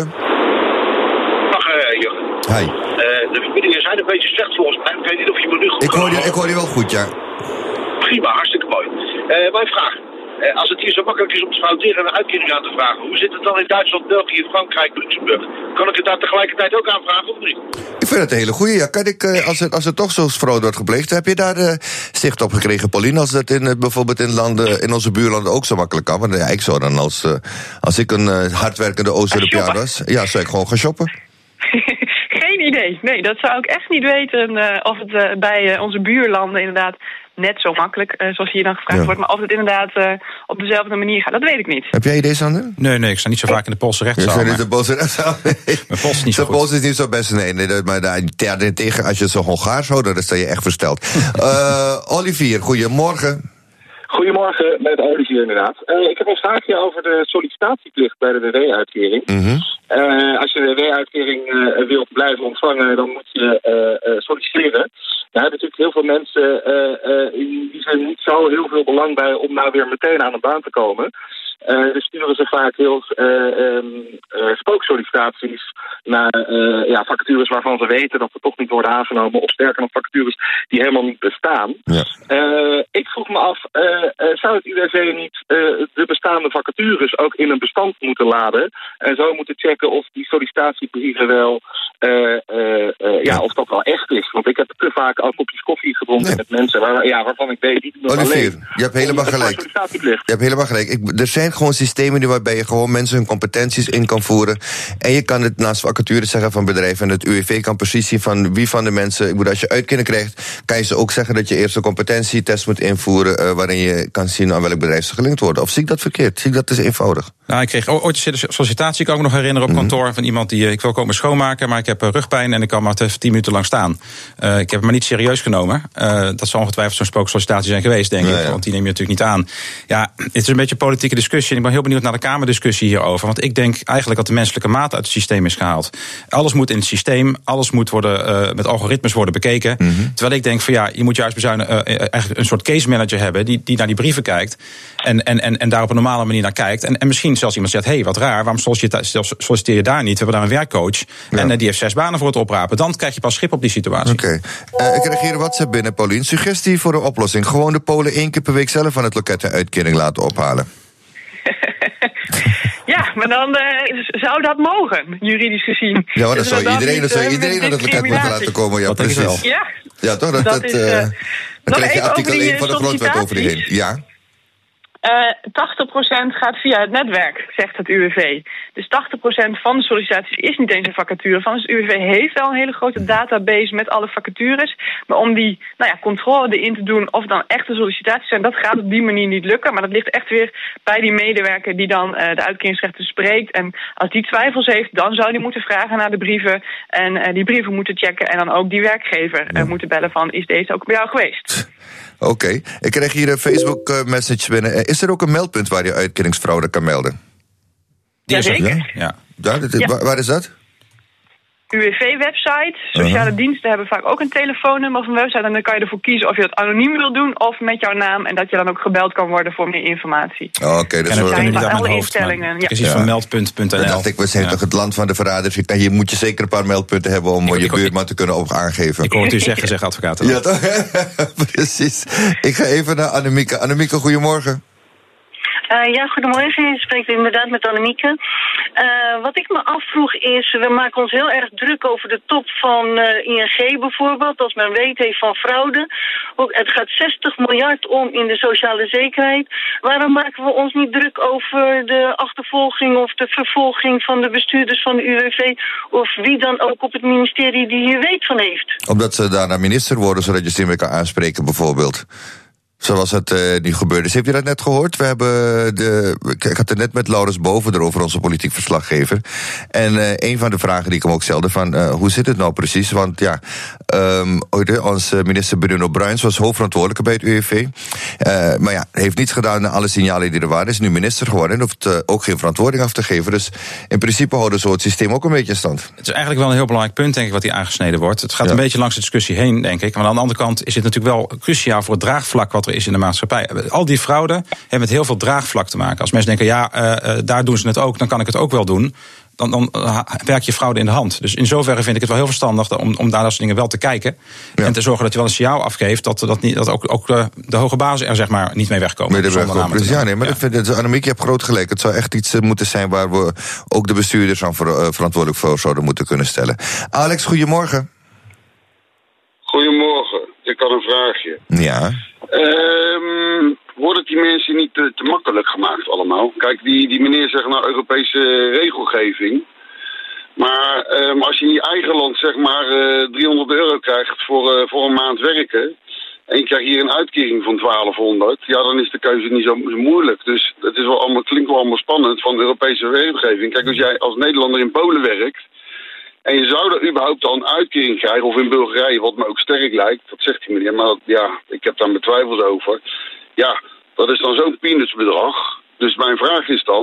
Dag, uh, Jurgen. Hi. Uh, de verbindingen zijn een beetje slecht volgens mij. Ik weet niet of je me nu goed ik hoor je, ik hoor je wel goed, ja. Prima, hartstikke mooi. Uh, mijn vraag. Uh, als het hier zo makkelijk is om te frauderen en een uitkering aan te vragen, hoe zit het dan in Duitsland, België, Frankrijk, Luxemburg? Kan ik het daar tegelijkertijd ook aanvragen of niet? Ik vind het een hele goeie. Ja, kan ik, uh, als, er, als er toch zo'n fraude wordt gepleegd, heb je daar uh, zicht op gekregen, Pauline? Als dat in, uh, bijvoorbeeld in, landen, in onze buurlanden ook zo makkelijk kan. Want ja, ik zou dan als, uh, als ik een uh, hardwerkende Oost-Europeaan was, ja, zou ik gewoon gaan shoppen. Geen idee. Nee, dat zou ik echt niet weten uh, of het uh, bij uh, onze buurlanden inderdaad net zo makkelijk, uh, zoals hier dan gevraagd ja. wordt. Maar of het inderdaad uh, op dezelfde manier gaat, dat weet ik niet. Heb jij ideeën, Sander? Nee, nee, ik sta niet zo vaak in de Poolse rechtszaal. Je niet de Poolse rechtszaal? Nee. Mijn Pools is niet zo de goed. Pools is niet zo best, nee. nee maar daar, tegen, als je zo Hongaars houdt, dan sta je echt versteld. uh, Olivier, goedemorgen. Goedemorgen, met Olivier inderdaad. Uh, ik heb een vraagje over de sollicitatieplicht bij de W W-uitkering. Mm-hmm. Uh, als je de W W-uitkering uh, wilt blijven ontvangen, dan moet je uh, uh, solliciteren. Daar hebben natuurlijk heel veel mensen uh, uh, die zijn niet zo heel veel belang bij om nou weer meteen aan een baan te komen. Uh, dus sturen ze vaak heel uh, um, uh, spooksollicitaties naar uh, ja, vacatures waarvan ze weten dat ze toch niet worden aangenomen. Of sterker nog vacatures die helemaal niet bestaan. Ja. Uh, ik vroeg me af, uh, uh, zou het U W V niet uh, de bestaande vacatures ook in een bestand moeten laden? En zo moeten checken of die sollicitatiebrieven wel, uh, uh, uh, ja, of dat wel echt is. Want ik heb te vaak al kopjes koffie gedronken nee. met mensen waar, ja, waarvan ik weet, die doen dat Olivier, alleen. je hebt helemaal gelijk. Je hebt helemaal gelijk. Ik, er zijn gewoon systemen die waarbij je gewoon mensen hun competenties in kan voeren. En je kan het naast vacatures zeggen van bedrijven. En het U W V kan precies zien van wie van de mensen. Ik bedoel, als je uitkering krijgt, kan je ze ook zeggen dat je eerst een competentietest moet invoeren. Uh, waarin je kan zien aan welk bedrijf ze gelinkt worden. Of zie ik dat verkeerd? Zie ik dat is eenvoudig? Nou, ik kreeg ooit een sollicitatie, kan ik me nog herinneren, op kantoor. Mm-hmm. Van iemand die, ik wil komen schoonmaken, maar ik heb rugpijn en ik kan maar tien minuten lang staan. Uh, ik heb het maar niet serieus genomen. Uh, dat zal ongetwijfeld zo'n spooksollicitatie zijn geweest, denk ja, ik. Ja. Want die neem je natuurlijk niet aan. Ja, het is een beetje een politieke discussie. En ik ben heel benieuwd naar de Kamerdiscussie hierover. Want ik denk eigenlijk dat de menselijke maat uit het systeem is gehaald. Alles moet in het systeem, alles moet worden, uh, met algoritmes worden bekeken. Mm-hmm. Terwijl ik denk van ja, je moet juist bezuinigen, uh, eigenlijk een soort case manager hebben die, die naar die brieven kijkt. En, en, en, en daar op een normale manier naar kijkt. En, en misschien zelfs iemand zegt, hé, hey, wat raar, waarom solliciteer je daar niet? We hebben daar een werkcoach. Ja. En uh, die heeft zes banen voor het oprapen. Dan krijg je pas grip op die situatie. Oké. Okay. Uh, ik krijg hier een WhatsApp binnen, Paulien. Suggestie voor een oplossing. Gewoon de Polen één keer per week zelf van het loket een uitkering laten ophalen. Ja, maar dan uh, zou dat mogen, juridisch gezien. Ja, maar dan zou iedereen, dat zou iedereen aan het loket moeten laten komen. Ja, precies. Ja, ja toch? Dat, dat dat, is, uh, uh, dan krijg je artikel één van de grondwet over die heen. Ja. Uh, tachtig procent gaat via het netwerk, zegt het U W V. Dus tachtig procent van de sollicitaties is niet eens een vacature van. Dus het U W V heeft wel een hele grote database met alle vacatures. Maar om die nou ja, controle erin te doen of dan echte sollicitaties zijn, dat gaat op die manier niet lukken. Maar dat ligt echt weer bij die medewerker die dan uh, de uitkeringsrechten spreekt. En als die twijfels heeft, dan zou die moeten vragen naar de brieven. En uh, die brieven moeten checken en dan ook die werkgever uh, ja. moeten bellen van, is deze ook bij jou geweest? Oké, okay. Ik krijg hier een Facebook-message binnen. Is er ook een meldpunt waar je uitkeringsfraude kan melden? Jazeker. Ja? Ja. Ja, dat is, ja. Waar, waar is dat? U W V-website. Sociale uh-huh. diensten hebben vaak ook een telefoonnummer of een website. En dan kan je ervoor kiezen of je dat anoniem wil doen of met jouw naam. En dat je dan ook gebeld kan worden voor meer informatie. Oh, Oké, okay, dat is wel niet aan alle instellingen. Ja. Het is iets van meldpunt punt n l. Dat dacht ik, we zijn ja. toch het land van de verraders. Je moet je zeker een paar meldpunten hebben om ik, je ik, buurman ik, te kunnen op aangeven. Ik hoor het u zeggen, zeg advocaat. Ja, toch? Precies. Ik ga even naar Annemieke. Annemieke, goedemorgen. Uh, ja, goedemorgen. Je spreekt inderdaad met Annemieke. Uh, wat ik me afvroeg is, we maken ons heel erg druk over de top van uh, I N G bijvoorbeeld, als men weet heeft van fraude. Het gaat zestig miljard om in de sociale zekerheid. Waarom maken we ons niet druk over de achtervolging of de vervolging van de bestuurders van de U W V of wie dan ook op het ministerie die hier weet van heeft? Omdat ze daarna minister worden, zodat je ze niet meer kan aanspreken bijvoorbeeld. Zoals het uh, nu gebeurd is. Heeft u dat net gehoord? We hebben de, ik had het net met Laurens Boven erover, onze politiek verslaggever. En uh, een van de vragen die ik hem ook stelde van, uh, hoe zit het nou precies? Want ja, um, onze minister Bruno Bruins was hoofdverantwoordelijke bij het U W V. Uh, maar ja, heeft niets gedaan naar alle signalen die er waren. Is nu minister geworden en hoeft uh, ook geen verantwoording af te geven. Dus in principe houden zo het systeem ook een beetje in stand. Het is eigenlijk wel een heel belangrijk punt, denk ik, wat hier aangesneden wordt. Het gaat ja. een beetje langs de discussie heen, denk ik. Maar aan de andere kant is het natuurlijk wel cruciaal voor het draagvlak wat er is in de maatschappij. Al die fraude hebben met heel veel draagvlak te maken. Als mensen denken, ja, uh, daar doen ze het ook, dan kan ik het ook wel doen. Dan, dan uh, werk je fraude in de hand. Dus in zoverre vind ik het wel heel verstandig om, om daar dat soort dingen wel te kijken. Ja. En te zorgen dat je wel een signaal afgeeft dat, dat, niet, dat ook, ook de, de hoge bazen er zeg maar niet mee wegkomen. Nee, wegkomen. Dus ja, nee, maar ja. ik vind het, Annemiek, je hebt groot gelijk. Het zou echt iets moeten zijn waar we ook de bestuurders aan ver, uh, verantwoordelijk voor zouden moeten kunnen stellen. Alex, goedemorgen. Goedemorgen. Ik had een vraagje. Ja. Um, worden die mensen niet te, te makkelijk gemaakt allemaal? Kijk, die, die meneer zegt nou Europese regelgeving. Maar um, als je in je eigen land zeg maar uh, driehonderd euro krijgt voor, uh, voor een maand werken. En je krijgt hier een uitkering van twaalfhonderd. Ja, dan is de keuze niet zo, zo moeilijk. Dus het is wel allemaal, klinkt wel allemaal spannend van Europese regelgeving. Kijk, als jij als Nederlander in Polen werkt. En je zou er überhaupt al een uitkering krijgen, of in Bulgarije, wat me ook sterk lijkt. Dat zegt die meneer, maar ja, ik heb daar mijn twijfels over. Ja, dat is dan zo'n peanutsbedrag. Dus mijn vraag is dan,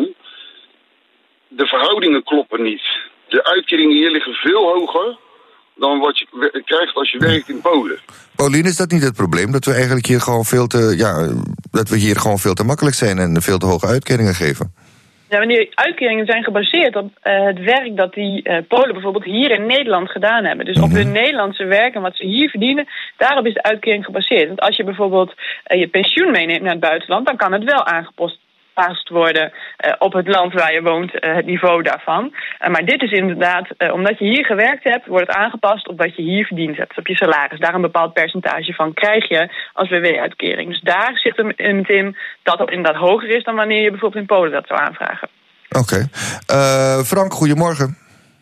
de verhoudingen kloppen niet. De uitkeringen hier liggen veel hoger dan wat je krijgt als je werkt in Polen. Paulien, is dat niet het probleem? Dat we eigenlijk hier gewoon veel te, ja, dat we hier gewoon veel te makkelijk zijn en veel te hoge uitkeringen geven. Ja, maar die uitkeringen zijn gebaseerd op uh, het werk dat die uh, Polen bijvoorbeeld hier in Nederland gedaan hebben. Dus mm-hmm. op hun Nederlandse werk en wat ze hier verdienen, daarop is de uitkering gebaseerd. Want als je bijvoorbeeld uh, je pensioen meeneemt naar het buitenland, dan kan het wel aangepast worden uh, op het land waar je woont, uh, het niveau daarvan. Uh, maar dit is inderdaad, uh, omdat je hier gewerkt hebt, wordt het aangepast op wat je hier verdiend hebt, op je salaris. Daar een bepaald percentage van krijg je als W W-uitkering. Dus daar zit hem in dat dat inderdaad hoger is dan wanneer je bijvoorbeeld in Polen dat zou aanvragen. Oké. Okay. Uh, Frank, goedemorgen.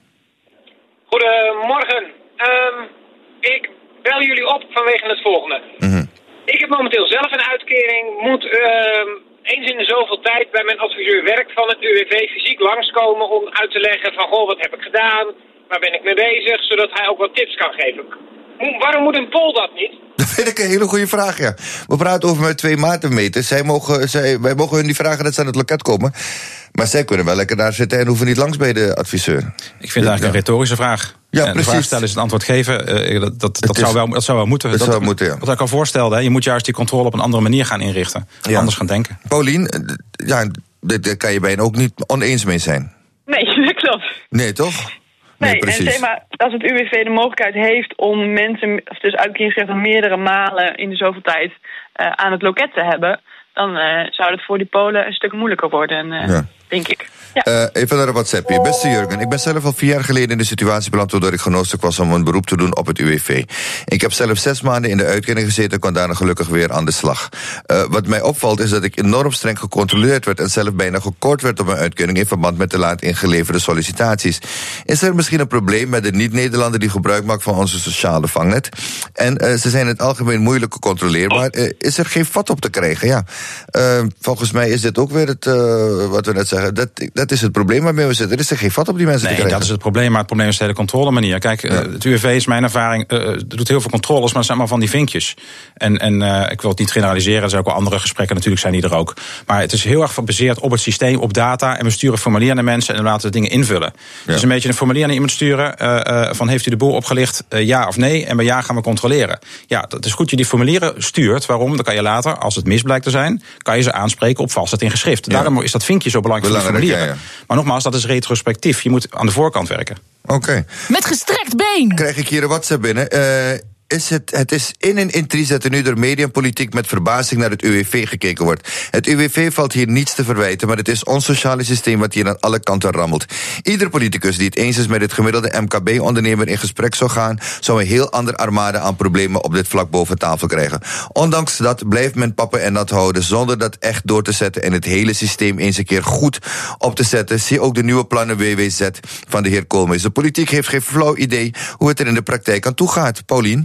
Goedemorgen. Um, ik bel jullie op vanwege het volgende. Mm-hmm. Ik heb momenteel zelf een uitkering, moet Uh, eens in de zoveel tijd bij mijn adviseur werk van het U W V fysiek langskomen om uit te leggen van, goh, wat heb ik gedaan, waar ben ik mee bezig, zodat hij ook wat tips kan geven. Mo- waarom moet een Pool dat niet? Dat vind ik een hele goede vraag, ja. We praten over met twee matenmeters. Zij mogen, zij, wij mogen hun niet vragen dat ze aan het loket komen. Maar zij kunnen wel lekker daar zitten en hoeven niet langs bij de adviseur. Ik vind het eigenlijk ja. een retorische vraag. Ja, en precies. De vraag stellen is het antwoord geven. Uh, dat dat, dat, is, zou wel, dat zou wel moeten. Dat, dat zou moeten, ja. Wat ik al voorstelde, hè, je moet juist die controle op een andere manier gaan inrichten. Ja. Anders gaan denken. Paulien, ja, daar kan je bijna ook niet oneens mee zijn. Nee, dat klopt. Nee, toch? Nee, nee en zeg maar, als het U W V de mogelijkheid heeft om mensen, of dus uitkeringsrechten meerdere malen in de zoveel tijd uh, aan het loket te hebben, dan uh, zou het voor die Polen een stuk moeilijker worden, uh, ja. denk ik. Ja. Uh, even naar een WhatsAppje. Beste Jurgen, ik ben zelf al vier jaar geleden in de situatie beland waardoor ik genoodzaakt was om een beroep te doen op het U W V. Ik heb zelf zes maanden in de uitkering gezeten en kon daarna gelukkig weer aan de slag. Uh, wat mij opvalt is dat ik enorm streng gecontroleerd werd en zelf bijna gekort werd op mijn uitkering in verband met de laat ingeleverde sollicitaties. Is er misschien een probleem met de niet-Nederlander die gebruik maakt van onze sociale vangnet? En uh, ze zijn in het algemeen moeilijk gecontroleerbaar. Uh, is er geen vat op te krijgen? Ja. Uh, volgens mij is dit ook weer het, uh, wat we net zeggen. Dat, dat is het probleem waarmee we zitten. Er is er geen vat op die mensen nee, te krijgen. Dat is het probleem, maar het probleem is de hele controlemanier. Kijk, ja. het U W V is mijn ervaring, uh, doet heel veel controles, maar het zijn maar van die vinkjes. En, en uh, ik wil het niet generaliseren, er zijn ook wel andere gesprekken, natuurlijk zijn die er ook. Maar het is heel erg gebaseerd op het systeem, op data. En we sturen formulier naar mensen en we laten de dingen invullen. Ja. Dus een beetje een formulier naar iemand sturen, uh, uh, van heeft u de boel opgelicht, uh, ja of nee? En bij ja gaan we controleren. Ja, dat is goed je die formulieren stuurt. Waarom? Dan kan je later, als het mis blijkt te zijn, kan je ze aanspreken op vaststaat in geschrift. Ja. Daarom is dat vinkje zo belangrijk voor de formulieren. Ja, ja. Maar nogmaals, dat is retrospectief. Je moet aan de voorkant werken. Oké. Okay. Met gestrekt been. Krijg ik hier een WhatsApp binnen. Uh, is het, het is in en in triest dat er nu door media en politiek met verbazing naar het U W V gekeken wordt. Het U W V valt hier niets te verwijten, maar het is ons sociale systeem wat hier aan alle kanten rammelt. Ieder politicus die het eens is met het gemiddelde M K B-ondernemer in gesprek zou gaan, zou een heel ander armade aan problemen op dit vlak boven tafel krijgen. Ondanks dat blijft men pappen en nat houden zonder dat echt door te zetten en het hele systeem eens een keer goed op te zetten. Zie ook de nieuwe plannen W W Z van de heer Koolmees. De politiek heeft geen flauw idee hoe het er in de praktijk aan toe gaat. Paulien?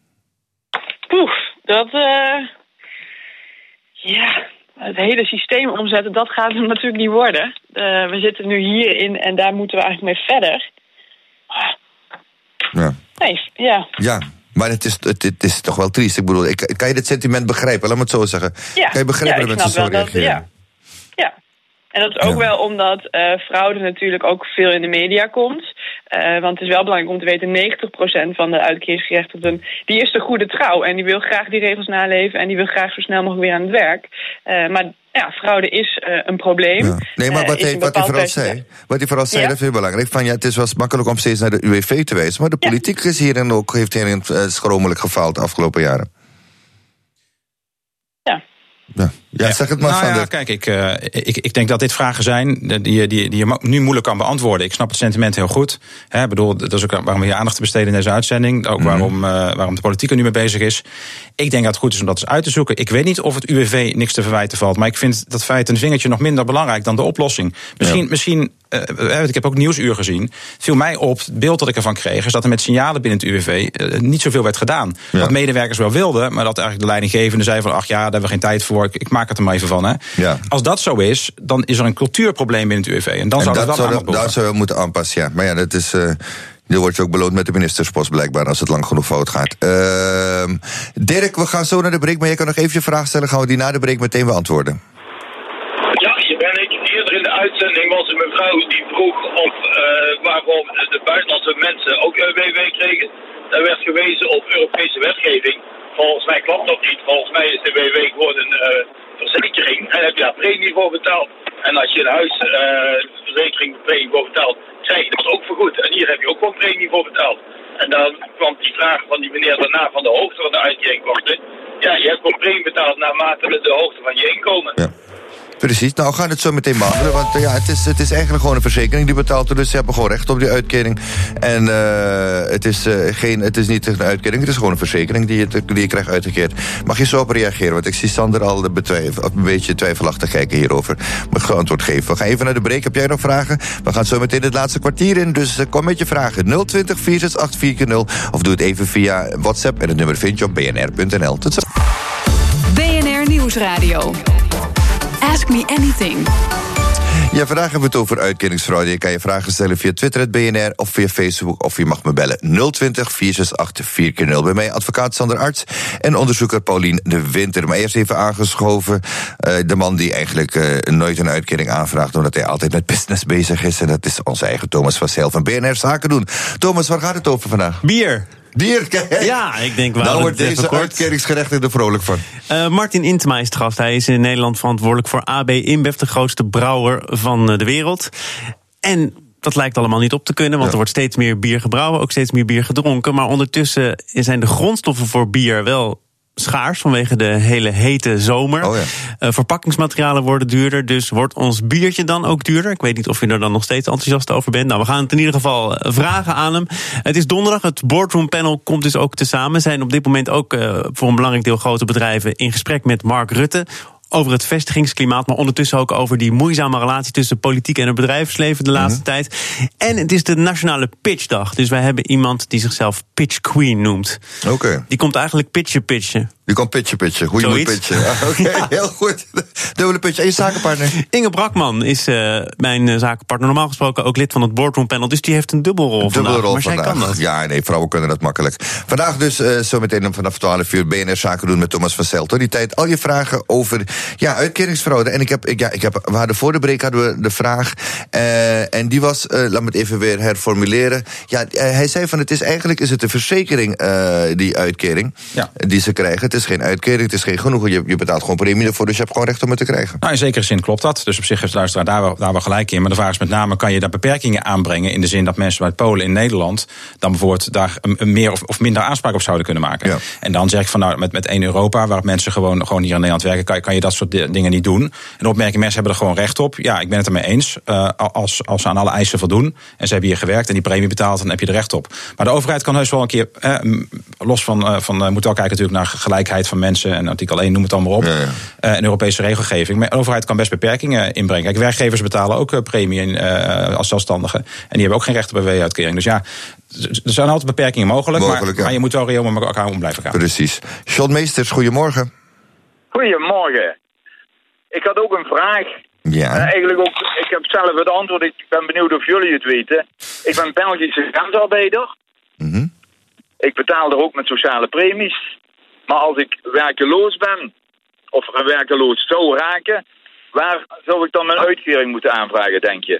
Poef, dat, uh, ja, het hele systeem omzetten, dat gaat hem natuurlijk niet worden. Uh, we zitten nu hierin en daar moeten we eigenlijk mee verder. Ja. Nee, ja. Ja, maar het is, het, het is toch wel triest. Ik bedoel, ik, kan je dit sentiment begrijpen? Laat me het zo zeggen. Ja, kan je begrijpen ja, dat mensen zo reageren? Ja. ja. En dat is ook ja. wel omdat uh, fraude natuurlijk ook veel in de media komt. Uh, want het is wel belangrijk om te weten, negentig procent van de uitkeringsgerechtigden, die is de goede trouw. En die wil graag die regels naleven en die wil graag zo snel mogelijk weer aan het werk. Uh, maar ja, fraude is uh, een probleem. Ja. Nee, maar wat, uh, hij, wat hij vooral zei, wat hij vooral zei ja? dat is heel belangrijk. Van, ja, het is wel makkelijk om steeds naar de U W V te wijzen. Maar de politiek ja. is hierin ook, heeft hierin uh, schromelijk gefaald de afgelopen jaren. Ja. Ja. Ja, zeg het maar. Nou van ja, de... kijk, ik, uh, ik, ik denk dat dit vragen zijn die, die, die je nu moeilijk kan beantwoorden. Ik snap het sentiment heel goed. Hè, bedoel, dat is ook waarom we hier aandacht te besteden in deze uitzending. Ook waarom, uh, waarom de politiek er nu mee bezig is. Ik denk dat het goed is om dat eens uit te zoeken. Ik weet niet of het U W V niks te verwijten valt. Maar ik vind dat feit een vingertje nog minder belangrijk dan de oplossing. Misschien, ja. misschien uh, ik heb ook Nieuwsuur gezien. Het viel mij op, het beeld dat ik ervan kreeg, is dat er met signalen binnen het U W V uh, niet zoveel werd gedaan. Ja. Dat medewerkers wel wilden, maar dat eigenlijk de leidinggevende zei van, ach ja, daar hebben we geen tijd voor. Ik, ik maak het er maar even van. Hè. Ja. Als dat zo is, dan is er een cultuurprobleem binnen het U W V. En dan en zou dat, dat wel zou, dat zou je moeten aanpassen, ja. Maar ja, dat is... Uh... Dan word je ook beloond met de ministerspost blijkbaar als het lang genoeg fout gaat. Uh, Dirk, we gaan zo naar de break, maar je kan nog even je vraag stellen. Gaan we die na de break meteen beantwoorden? Ja, hier ben ik. eerder in de uitzending was een mevrouw die vroeg of uh, waarom de buitenlandse mensen ook W W kregen. Daar werd gewezen op Europese wetgeving. Volgens mij klopt dat niet. Volgens mij is de W W gewoon een uh, verzekering. En heb je daar premie voor betaald. En als je een huisverzekering uh, premie voor betaalt, krijg je dat ook vergoed. En hier heb je ook gewoon premie voor betaald. En dan kwam die vraag van die meneer daarna van de hoogte van de uitkering kosten. Ja, je hebt gewoon premie betaald naarmate de hoogte van je inkomen. Ja. Precies, nou we gaan het zo meteen behandelen. Want ja, het is, het is eigenlijk gewoon een verzekering die betaalt er. Dus ze hebben gewoon recht op die uitkering. En uh, het, is, uh, geen, het is niet een uitkering, het is gewoon een verzekering die je, die je krijgt uitgekeerd. Mag je zo op reageren? Want ik zie Sander al betwijf, een beetje twijfelachtig kijken hierover. Mag ik antwoord geven? We gaan even naar de break. Heb jij nog vragen? We gaan zo meteen het laatste kwartier in. Dus uh, kom met je vragen. nul twintig, vier zes acht, vier nul. Of doe het even via WhatsApp. En het nummer vind je op b n r punt n l. Tot zo. B N R Nieuwsradio. Ask me anything. Ja, vandaag hebben we het over uitkeringsfraude. Je kan je vragen stellen via Twitter, het B N R, of via Facebook, of je mag me bellen. nul twintig, vier zes acht, vier nul. Bij mij advocaat Sander Arts en onderzoeker Paulien de Winter. Maar eerst even aangeschoven uh, de man die eigenlijk uh, nooit een uitkering aanvraagt, omdat hij altijd met business bezig is. En dat is onze eigen Thomas van Zijl van B N R Zaken doen. Thomas, waar gaat het over vandaag? Bier. Bier, kijk. Ja, ik denk wel. Nou wordt deze uitkeringsgerechten er vrolijk van. Uh, Martin Intema is het gast. Hij is in Nederland verantwoordelijk voor A B InBev, de grootste brouwer van de wereld. En dat lijkt allemaal niet op te kunnen, want ja. er wordt steeds meer bier gebrouwen, ook steeds meer bier gedronken. Maar ondertussen zijn de grondstoffen voor bier wel schaars vanwege de hele hete zomer. Oh ja. uh, verpakkingsmaterialen worden duurder, dus wordt ons biertje dan ook duurder? Ik weet niet of je er dan nog steeds enthousiast over bent. Nou, we gaan het in ieder geval vragen aan hem. Het is donderdag, het Boardroom Panel komt dus ook tezamen. Zijn op dit moment ook uh, voor een belangrijk deel grote bedrijven in gesprek met Mark Rutte over het vestigingsklimaat, maar ondertussen ook over die moeizame relatie tussen politiek en het bedrijfsleven de laatste mm-hmm. tijd. En het is de Nationale Pitchdag, dus wij hebben iemand die zichzelf Pitch Queen noemt. Oké. Okay. Die komt eigenlijk pitchen pitchen. Die kan pitchen pitchen. Hoe je moet pitchen. Ja, Oké, okay, ja. heel goed. Dubbele pitchen. En je zakenpartner? Inge Brakman is uh, mijn uh, zakenpartner. Normaal gesproken ook lid van het Boardroom Panel. Dus die heeft een dubbelrol een vandaag. Dubbelrol maar vandaag. Zij kan dat. Ja, nee, vrouwen kunnen dat makkelijk. Vandaag dus uh, zometeen vanaf twaalf uur B N R Zaken doen met Thomas van Zijl. Tot die tijd al je vragen over ja, uitkeringsfraude. En ik heb, ik, ja, ik heb, we hadden voor de break hadden we de vraag. Uh, en die was, uh, laat me het even weer herformuleren. Ja, uh, hij zei van het is eigenlijk is het een verzekering, uh, die uitkering. Ja. Die ze krijgen. Het is geen uitkering. Het is geen genoeg, je, je betaalt gewoon premie ervoor, dus je hebt gewoon recht om het te krijgen. Nou, in zekere zin klopt dat. Dus op zich is de luisteraar daar wel, daar wel gelijk in. Maar de vraag is met name, kan je daar beperkingen aanbrengen in de zin dat mensen uit Polen in Nederland dan bijvoorbeeld daar een, een meer of, of minder aanspraak op zouden kunnen maken. Ja. En dan zeg ik van nou, met, met één Europa, waar mensen gewoon, gewoon hier in Nederland werken, kan, kan je dat soort dingen niet doen. En de opmerking, mensen hebben er gewoon recht op. Ja, ik ben het ermee eens. Uh, als, als ze aan alle eisen voldoen en ze hebben hier gewerkt en die premie betaald, dan heb je er recht op. Maar de overheid kan heus wel een keer, eh, los van, uh, van uh, moet wel kijken natuurlijk naar gelijkheid van mensen en artikel één, noem het allemaal op. Ja, ja. Uh, en Europese regelgeving. Maar de overheid kan best beperkingen inbrengen. Kijk, werkgevers betalen ook uh, premie in, uh, als zelfstandigen. En die hebben ook geen recht op een B W-uitkering. Dus ja, er zijn altijd beperkingen mogelijk. mogelijk maar, ja. maar je moet wel reëel met elkaar om blijven gaan. Precies. John Meesters, goedemorgen. Goedemorgen. Ik had ook een vraag. Ja. Uh, eigenlijk ook, ik heb zelf het antwoord. Ik ben benieuwd of jullie het weten. Ik ben Belgische grensarbeider. Mm-hmm. Ik betaal er ook met sociale premies. Maar als ik werkeloos ben, of werkeloos zou raken, waar zou ik dan mijn uitkering moeten aanvragen, denk je?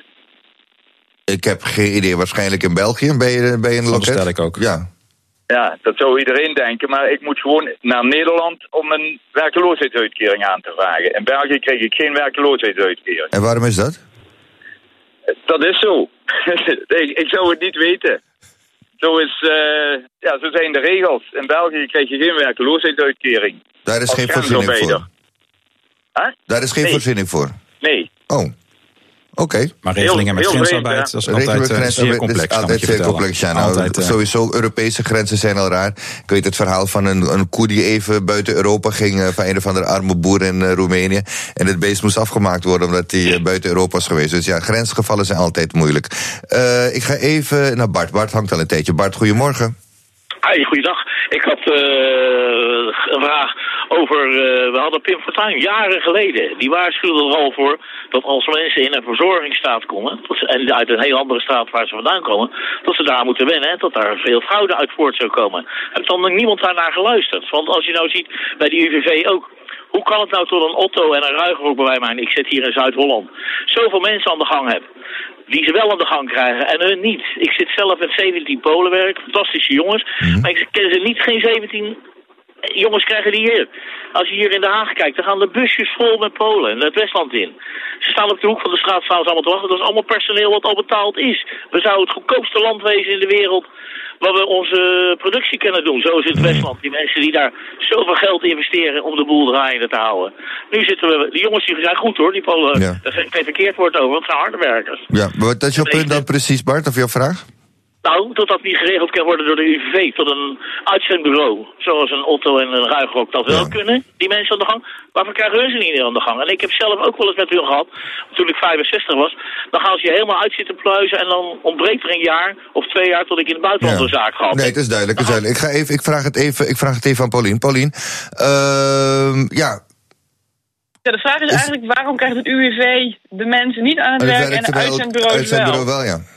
Ik heb geen idee. Waarschijnlijk in België bij je, bij je een loket. Dat stel ik ook. Ja. Ja, dat zou iedereen denken. Maar ik moet gewoon naar Nederland om een werkloosheidsuitkering aan te vragen. In België kreeg ik geen werkloosheidsuitkering. En waarom is dat? Dat is zo. ik, ik zou het niet weten. Zo, is, uh, ja, zo zijn de regels. In België krijg je geen werkloosheidsuitkering. Daar is geen voorziening voor? Huh? Daar is geen nee. voorziening voor? Nee. Oh. Oké. Okay. Maar regelingen met grensarbeid, dat is altijd uh, zeer complex. Is altijd zeer complex, ja. Nou, altijd, uh... Sowieso, Europese grenzen zijn al raar. Ik weet het verhaal van een, een koe die even buiten Europa ging, uh, van een of andere arme boer in uh, Roemenië. En het beest moest afgemaakt worden omdat hij uh, buiten Europa is geweest. Dus ja, grensgevallen zijn altijd moeilijk. Uh, ik ga even naar Bart. Bart hangt al een tijdje. Bart, goedemorgen. Hi, goeiedag. Ik had uh, een vraag over, uh, we hadden Pim Fortuyn jaren geleden. Die waarschuwde er al voor dat als mensen in een verzorgingsstaat komen, en uit een heel andere staat waar ze vandaan komen, dat ze daar moeten wennen en dat daar veel fraude uit voort zou komen. Heeft dan niemand daarnaar geluisterd? Want als je nou ziet bij de U V V ook, Hoe kan het nou tot een Otto en een Ruigrok bij mij, ik zit hier in Zuid-Holland, zoveel mensen aan de gang heb, die ze wel aan de gang krijgen en hun niet. Ik zit zelf met zeventien Polenwerk, fantastische jongens, mm-hmm. maar ik ken ze niet, geen zeventien jongens krijgen die hier. Als je hier in Den Haag kijkt, dan gaan de busjes vol met Polen en het Westland in. Ze staan op de hoek van de straat s'avonds allemaal te wachten. Dat is allemaal personeel wat al betaald is. We zouden het goedkoopste land wezen in de wereld waar we onze productie kunnen doen. Zo is het Westland. Die mensen die daar zoveel geld investeren om de boel draaiende te houden. Nu zitten we, die jongens die zijn goed hoor, die Polen. Ja. Daar is geen verkeerd woord over, want het zijn harde werkers. Ja, wat is jouw punt dan precies, Bart, of jouw vraag? Nou, dat dat niet geregeld kan worden door de U V V, tot een uitzendbureau. Zoals een Otto en een Ruigrok dat wel ja. kunnen, die mensen aan de gang. Waarvoor krijgen hun ze niet aan de gang? En ik heb zelf ook wel eens met hun gehad, toen ik vijfenzestig was. Dan gaan ze je helemaal uit zitten pluizen en dan ontbreekt er een jaar of twee jaar tot ik in het buitenland ja. een zaak gehad. Nee, het is duidelijk. Het is duidelijk. Ik, ga even, ik, vraag het even, ik vraag het even aan Paulien. Paulien, uh, ja... Ja, de vraag is, is eigenlijk, waarom krijgt het U W V de mensen niet aan het werk en de uitzendbureaus uitzendbureau wel? wel ja.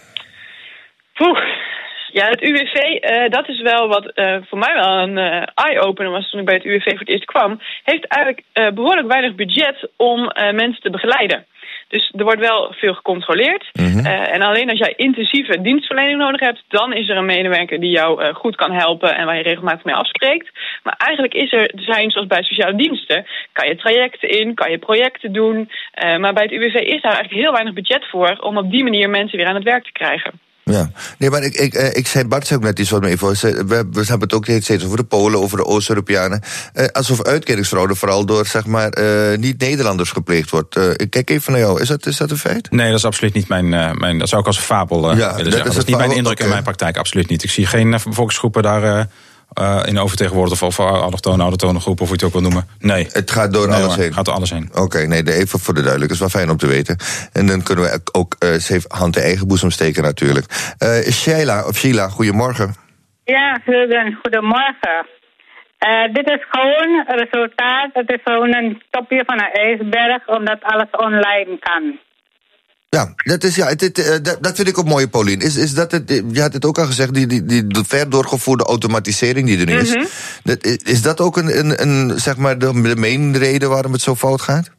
Poeh. Ja, het U W V, uh, dat is wel wat uh, voor mij wel een uh, eye-opener was toen ik bij het U W V voor het eerst kwam. Heeft eigenlijk uh, behoorlijk weinig budget om uh, mensen te begeleiden. Dus er wordt wel veel gecontroleerd. Mm-hmm. Uh, en alleen als jij intensieve dienstverlening nodig hebt, dan is er een medewerker die jou uh, goed kan helpen en waar je regelmatig mee afspreekt. Maar eigenlijk is er, zijn zoals bij sociale diensten, kan je trajecten in, kan je projecten doen. Uh, maar bij het U W V is daar eigenlijk heel weinig budget voor om op die manier mensen weer aan het werk te krijgen. Ja, nee, maar ik, ik, ik zei, Bart zei ook net iets wat me even. We, we hebben het ook steeds over de Polen, over de Oost-Europeanen. Eh, alsof uitkeringsfraude vooral door, zeg maar, uh, niet-Nederlanders gepleegd wordt. Uh, ik kijk even naar jou. Is dat, is dat een feit? Nee, dat is absoluut niet mijn. Uh, mijn dat zou ik als een fabel uh, ja, willen zeggen. Dat is, dat is niet mijn indruk okay. in mijn praktijk, absoluut niet. Ik zie geen uh, bevolkingsgroepen daar. Uh, Uh, in overtegenwoordigd of allochtone, autochtone groepen, of hoe je het ook wil noemen. Nee. Het gaat door nee, alles heen. Het gaat door alles heen. Oké, okay, nee, even voor de duidelijk. Dat is wel fijn om te weten. En dan kunnen we ook uh, safe hand in eigen boezem steken natuurlijk. Uh, Sheila, of Sheila, goedemorgen. Ja, goedemorgen. Uh, dit is gewoon een resultaat. Het is gewoon een topje van een ijsberg, omdat alles online kan. Ja, dat, is, ja dit, uh, dat, dat vind ik ook mooi, Paulien. Is, is dat het, je had het ook al gezegd, die, die, die ver doorgevoerde automatisering die er nu is. Mm-hmm. Dat, is dat ook een, een, een, zeg maar de, de main reden waarom het zo fout gaat?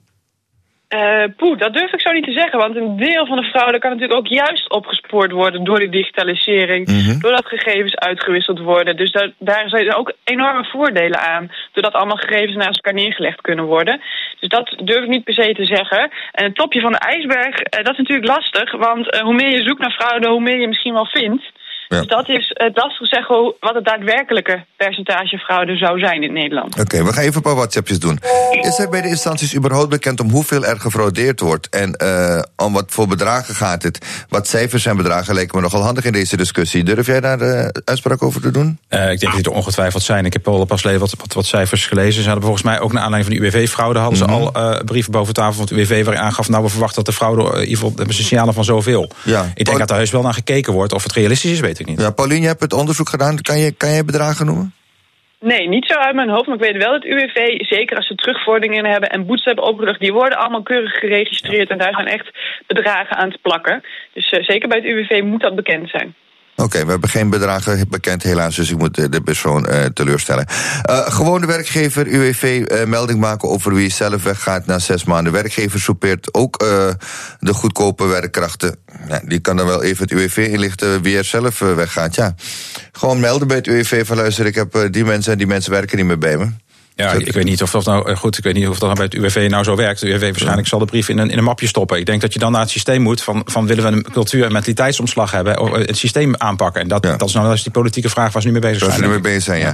Uh, poeh, dat durf ik zo niet te zeggen, want een deel van de fraude kan natuurlijk ook juist opgespoord worden door die digitalisering, mm-hmm. doordat gegevens uitgewisseld worden. Dus daar, daar zijn ook enorme voordelen aan, doordat allemaal gegevens naast elkaar neergelegd kunnen worden. Dus dat durf ik niet per se te zeggen. En het topje van de ijsberg, uh, dat is natuurlijk lastig, want uh, hoe meer je zoekt naar fraude, hoe meer je misschien wel vindt. Ja. Dus dat is het uh, lastig zeggen wat het daadwerkelijke percentage fraude zou zijn in Nederland. Oké, okay, we gaan even een paar WhatsAppjes doen. Is er bij de instanties überhaupt bekend om hoeveel er gefraudeerd wordt? En uh, om wat voor bedragen gaat het? Wat cijfers en bedragen lijken me nogal handig in deze discussie. Durf jij daar uh, uitspraak over te doen? Uh, ik denk dat die er ongetwijfeld zijn. Ik heb al pas geleden wat, wat, wat cijfers gelezen. Ze hadden volgens mij ook naar aanleiding van de U W V-fraude... hadden mm-hmm. ze al uh, brieven boven tafel van het U W V waarin aangaf... nou, we verwachten dat de fraude, uh, in ieder geval, hebben ze signalen van zoveel. Ja. Ik denk Paul... dat er heus wel naar gekeken wordt. Of het realistisch is, weet ik niet. Ja, Paulien, je hebt het onderzoek gedaan. Kan je, kan je bedragen noemen? Nee, niet zo uit mijn hoofd, maar ik weet wel dat U W V, zeker als ze terugvorderingen hebben en boetes hebben opgelegd, die worden allemaal keurig geregistreerd en daar gaan echt bedragen aan te plakken. Dus uh, zeker bij het U W V moet dat bekend zijn. Oké, okay, we hebben geen bedragen bekend helaas, dus ik moet de, de persoon uh, teleurstellen. Uh, gewoon de werkgever, U W V, uh, melding maken over wie zelf weggaat na zes maanden. Werkgever soupeert ook uh, de goedkope werkkrachten. Ja, die kan dan wel even het U W V inlichten wie er zelf uh, weggaat. Ja, gewoon melden bij het U W V van luister, ik heb uh, die mensen en die mensen werken niet meer bij me. Ja, ik, ik weet niet of dat nou goed. Ik weet niet of dat nou bij het U W V nou zo werkt. De U W V waarschijnlijk zal de brief in een, in een mapje stoppen. Ik denk dat je dan naar het systeem moet van, van willen we een cultuur- en mentaliteitsomslag hebben, het systeem aanpakken. En dat, ja. dat is nou dat is die politieke vraag waar ze nu mee bezig zijn. Waar ze nu mee bezig zijn, ja.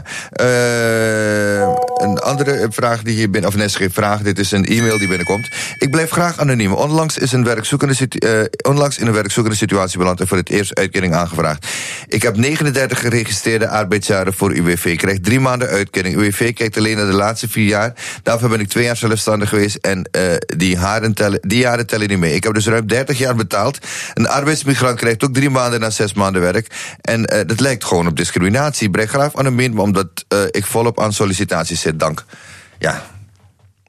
Uh, een andere vraag die hier binnen, of net geen vraag, dit is een e-mail die binnenkomt. Ik blijf graag anoniem. Onlangs is een werkzoekende situ- uh, onlangs in een werkzoekende situatie beland en voor het eerst uitkering aangevraagd. Ik heb negenendertig geregistreerde arbeidsjaren voor U W V. Ik krijg drie maanden uitkering. U W V kijkt alleen naar de laatste vier jaar. Daarvoor ben ik twee jaar zelfstandig geweest en uh, die, haren tellen, die jaren tellen niet mee. Ik heb dus ruim dertig jaar betaald. Een arbeidsmigrant krijgt ook drie maanden na zes maanden werk. En uh, dat lijkt gewoon op discriminatie. Breng graag anoniem, omdat uh, ik volop aan sollicitaties zit. Dank. Ja.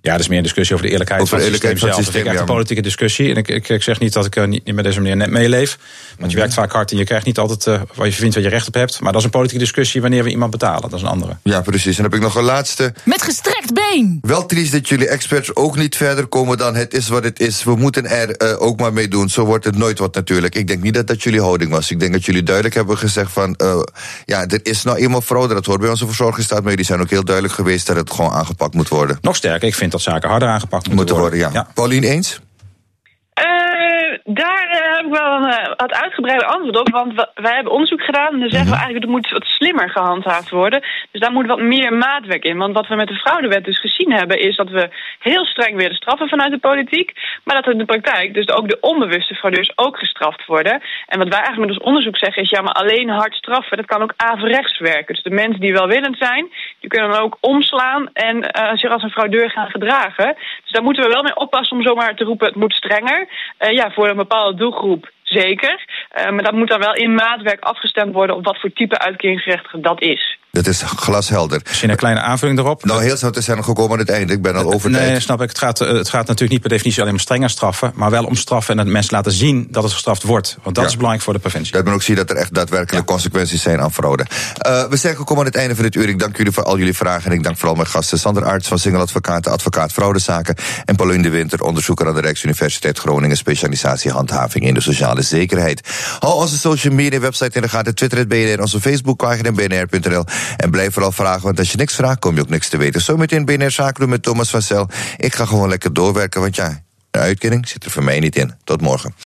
Ja, dat is meer een discussie over de eerlijkheid over van het eerlijkheid systeem van zelf. het systeem, dat vind ik echt ja. een politieke discussie. En ik, ik, ik zeg niet dat ik uh, niet met deze meneer net meeleef. Want je werkt vaak hard en je krijgt niet altijd uh, wat je vindt wat je recht op hebt. Maar dat is een politieke discussie wanneer we iemand betalen. Dat is een andere. Ja, precies. En dan heb ik nog een laatste. Met gestrekt been. Wel triest dat jullie experts ook niet verder komen dan het is wat het is. We moeten er uh, ook maar mee doen. Zo wordt het nooit wat natuurlijk. Ik denk niet dat dat jullie houding was. Ik denk dat jullie duidelijk hebben gezegd van... Uh, ja, er is nou eenmaal fraude. Dat hoort bij onze verzorgingsstaat. Maar die zijn ook heel duidelijk geweest dat het gewoon aangepakt moet worden. Nog sterker, ik vind dat zaken harder aangepakt moeten, moeten worden. worden. Ja. Ja. Paulien, eens? Uh, daar uh, heb ik wel een uh, wat uitgebreide antwoord op. Want we, wij hebben onderzoek gedaan en dan zeggen we eigenlijk... dat het moet wat slimmer gehandhaafd worden. Dus daar moet wat meer maatwerk in. Want wat we met de fraudewet dus gezien hebben... is dat we heel streng willen straffen vanuit de politiek. Maar dat in de praktijk dus ook de onbewuste fraudeurs ook gestraft worden. En wat wij eigenlijk met ons onderzoek zeggen is... ja, maar alleen hard straffen, dat kan ook averechts werken. Dus de mensen die welwillend zijn... die kunnen dan ook omslaan en uh, zich als een fraudeur gaan gedragen. Dus daar moeten we wel mee oppassen om zomaar te roepen... het moet strenger. Uh, ja, voor een bepaalde doelgroep zeker. Uh, maar dat moet dan wel in maatwerk afgestemd worden... op wat voor type uitkeringsgerechtigde dat is. Dat is glashelder. Misschien een kleine aanvulling erop. Nou, heel snel te zijn gekomen aan het einde. Ik ben al over Nee, tijd. snap ik. Het gaat, het gaat natuurlijk niet per definitie alleen om strenger straffen... maar wel om straffen en dat mensen laten zien dat het gestraft wordt. Want dat ja. is belangrijk voor de preventie. Dat men ook ziet dat er echt daadwerkelijk ja. consequenties zijn aan fraude. Uh, we zijn gekomen aan het einde van dit uur. Ik dank jullie voor al jullie vragen. En ik dank vooral mijn gasten Sander Arts van Singel Advocaten, advocaat fraudezaken... en Paulien de Winter, onderzoeker aan de Rijksuniversiteit Groningen... specialisatie handhaving in de sociale zekerheid. Hou onze social media website in de gaten. Twitter, het B N R, onze Facebookpagina b n r punt n l. En blijf vooral vragen, want als je niks vraagt, kom je ook niks te weten. Zometeen B N R Zaken doen met Thomas van Zel. Ik ga gewoon lekker doorwerken, want ja, een uitkering zit er voor mij niet in. Tot morgen.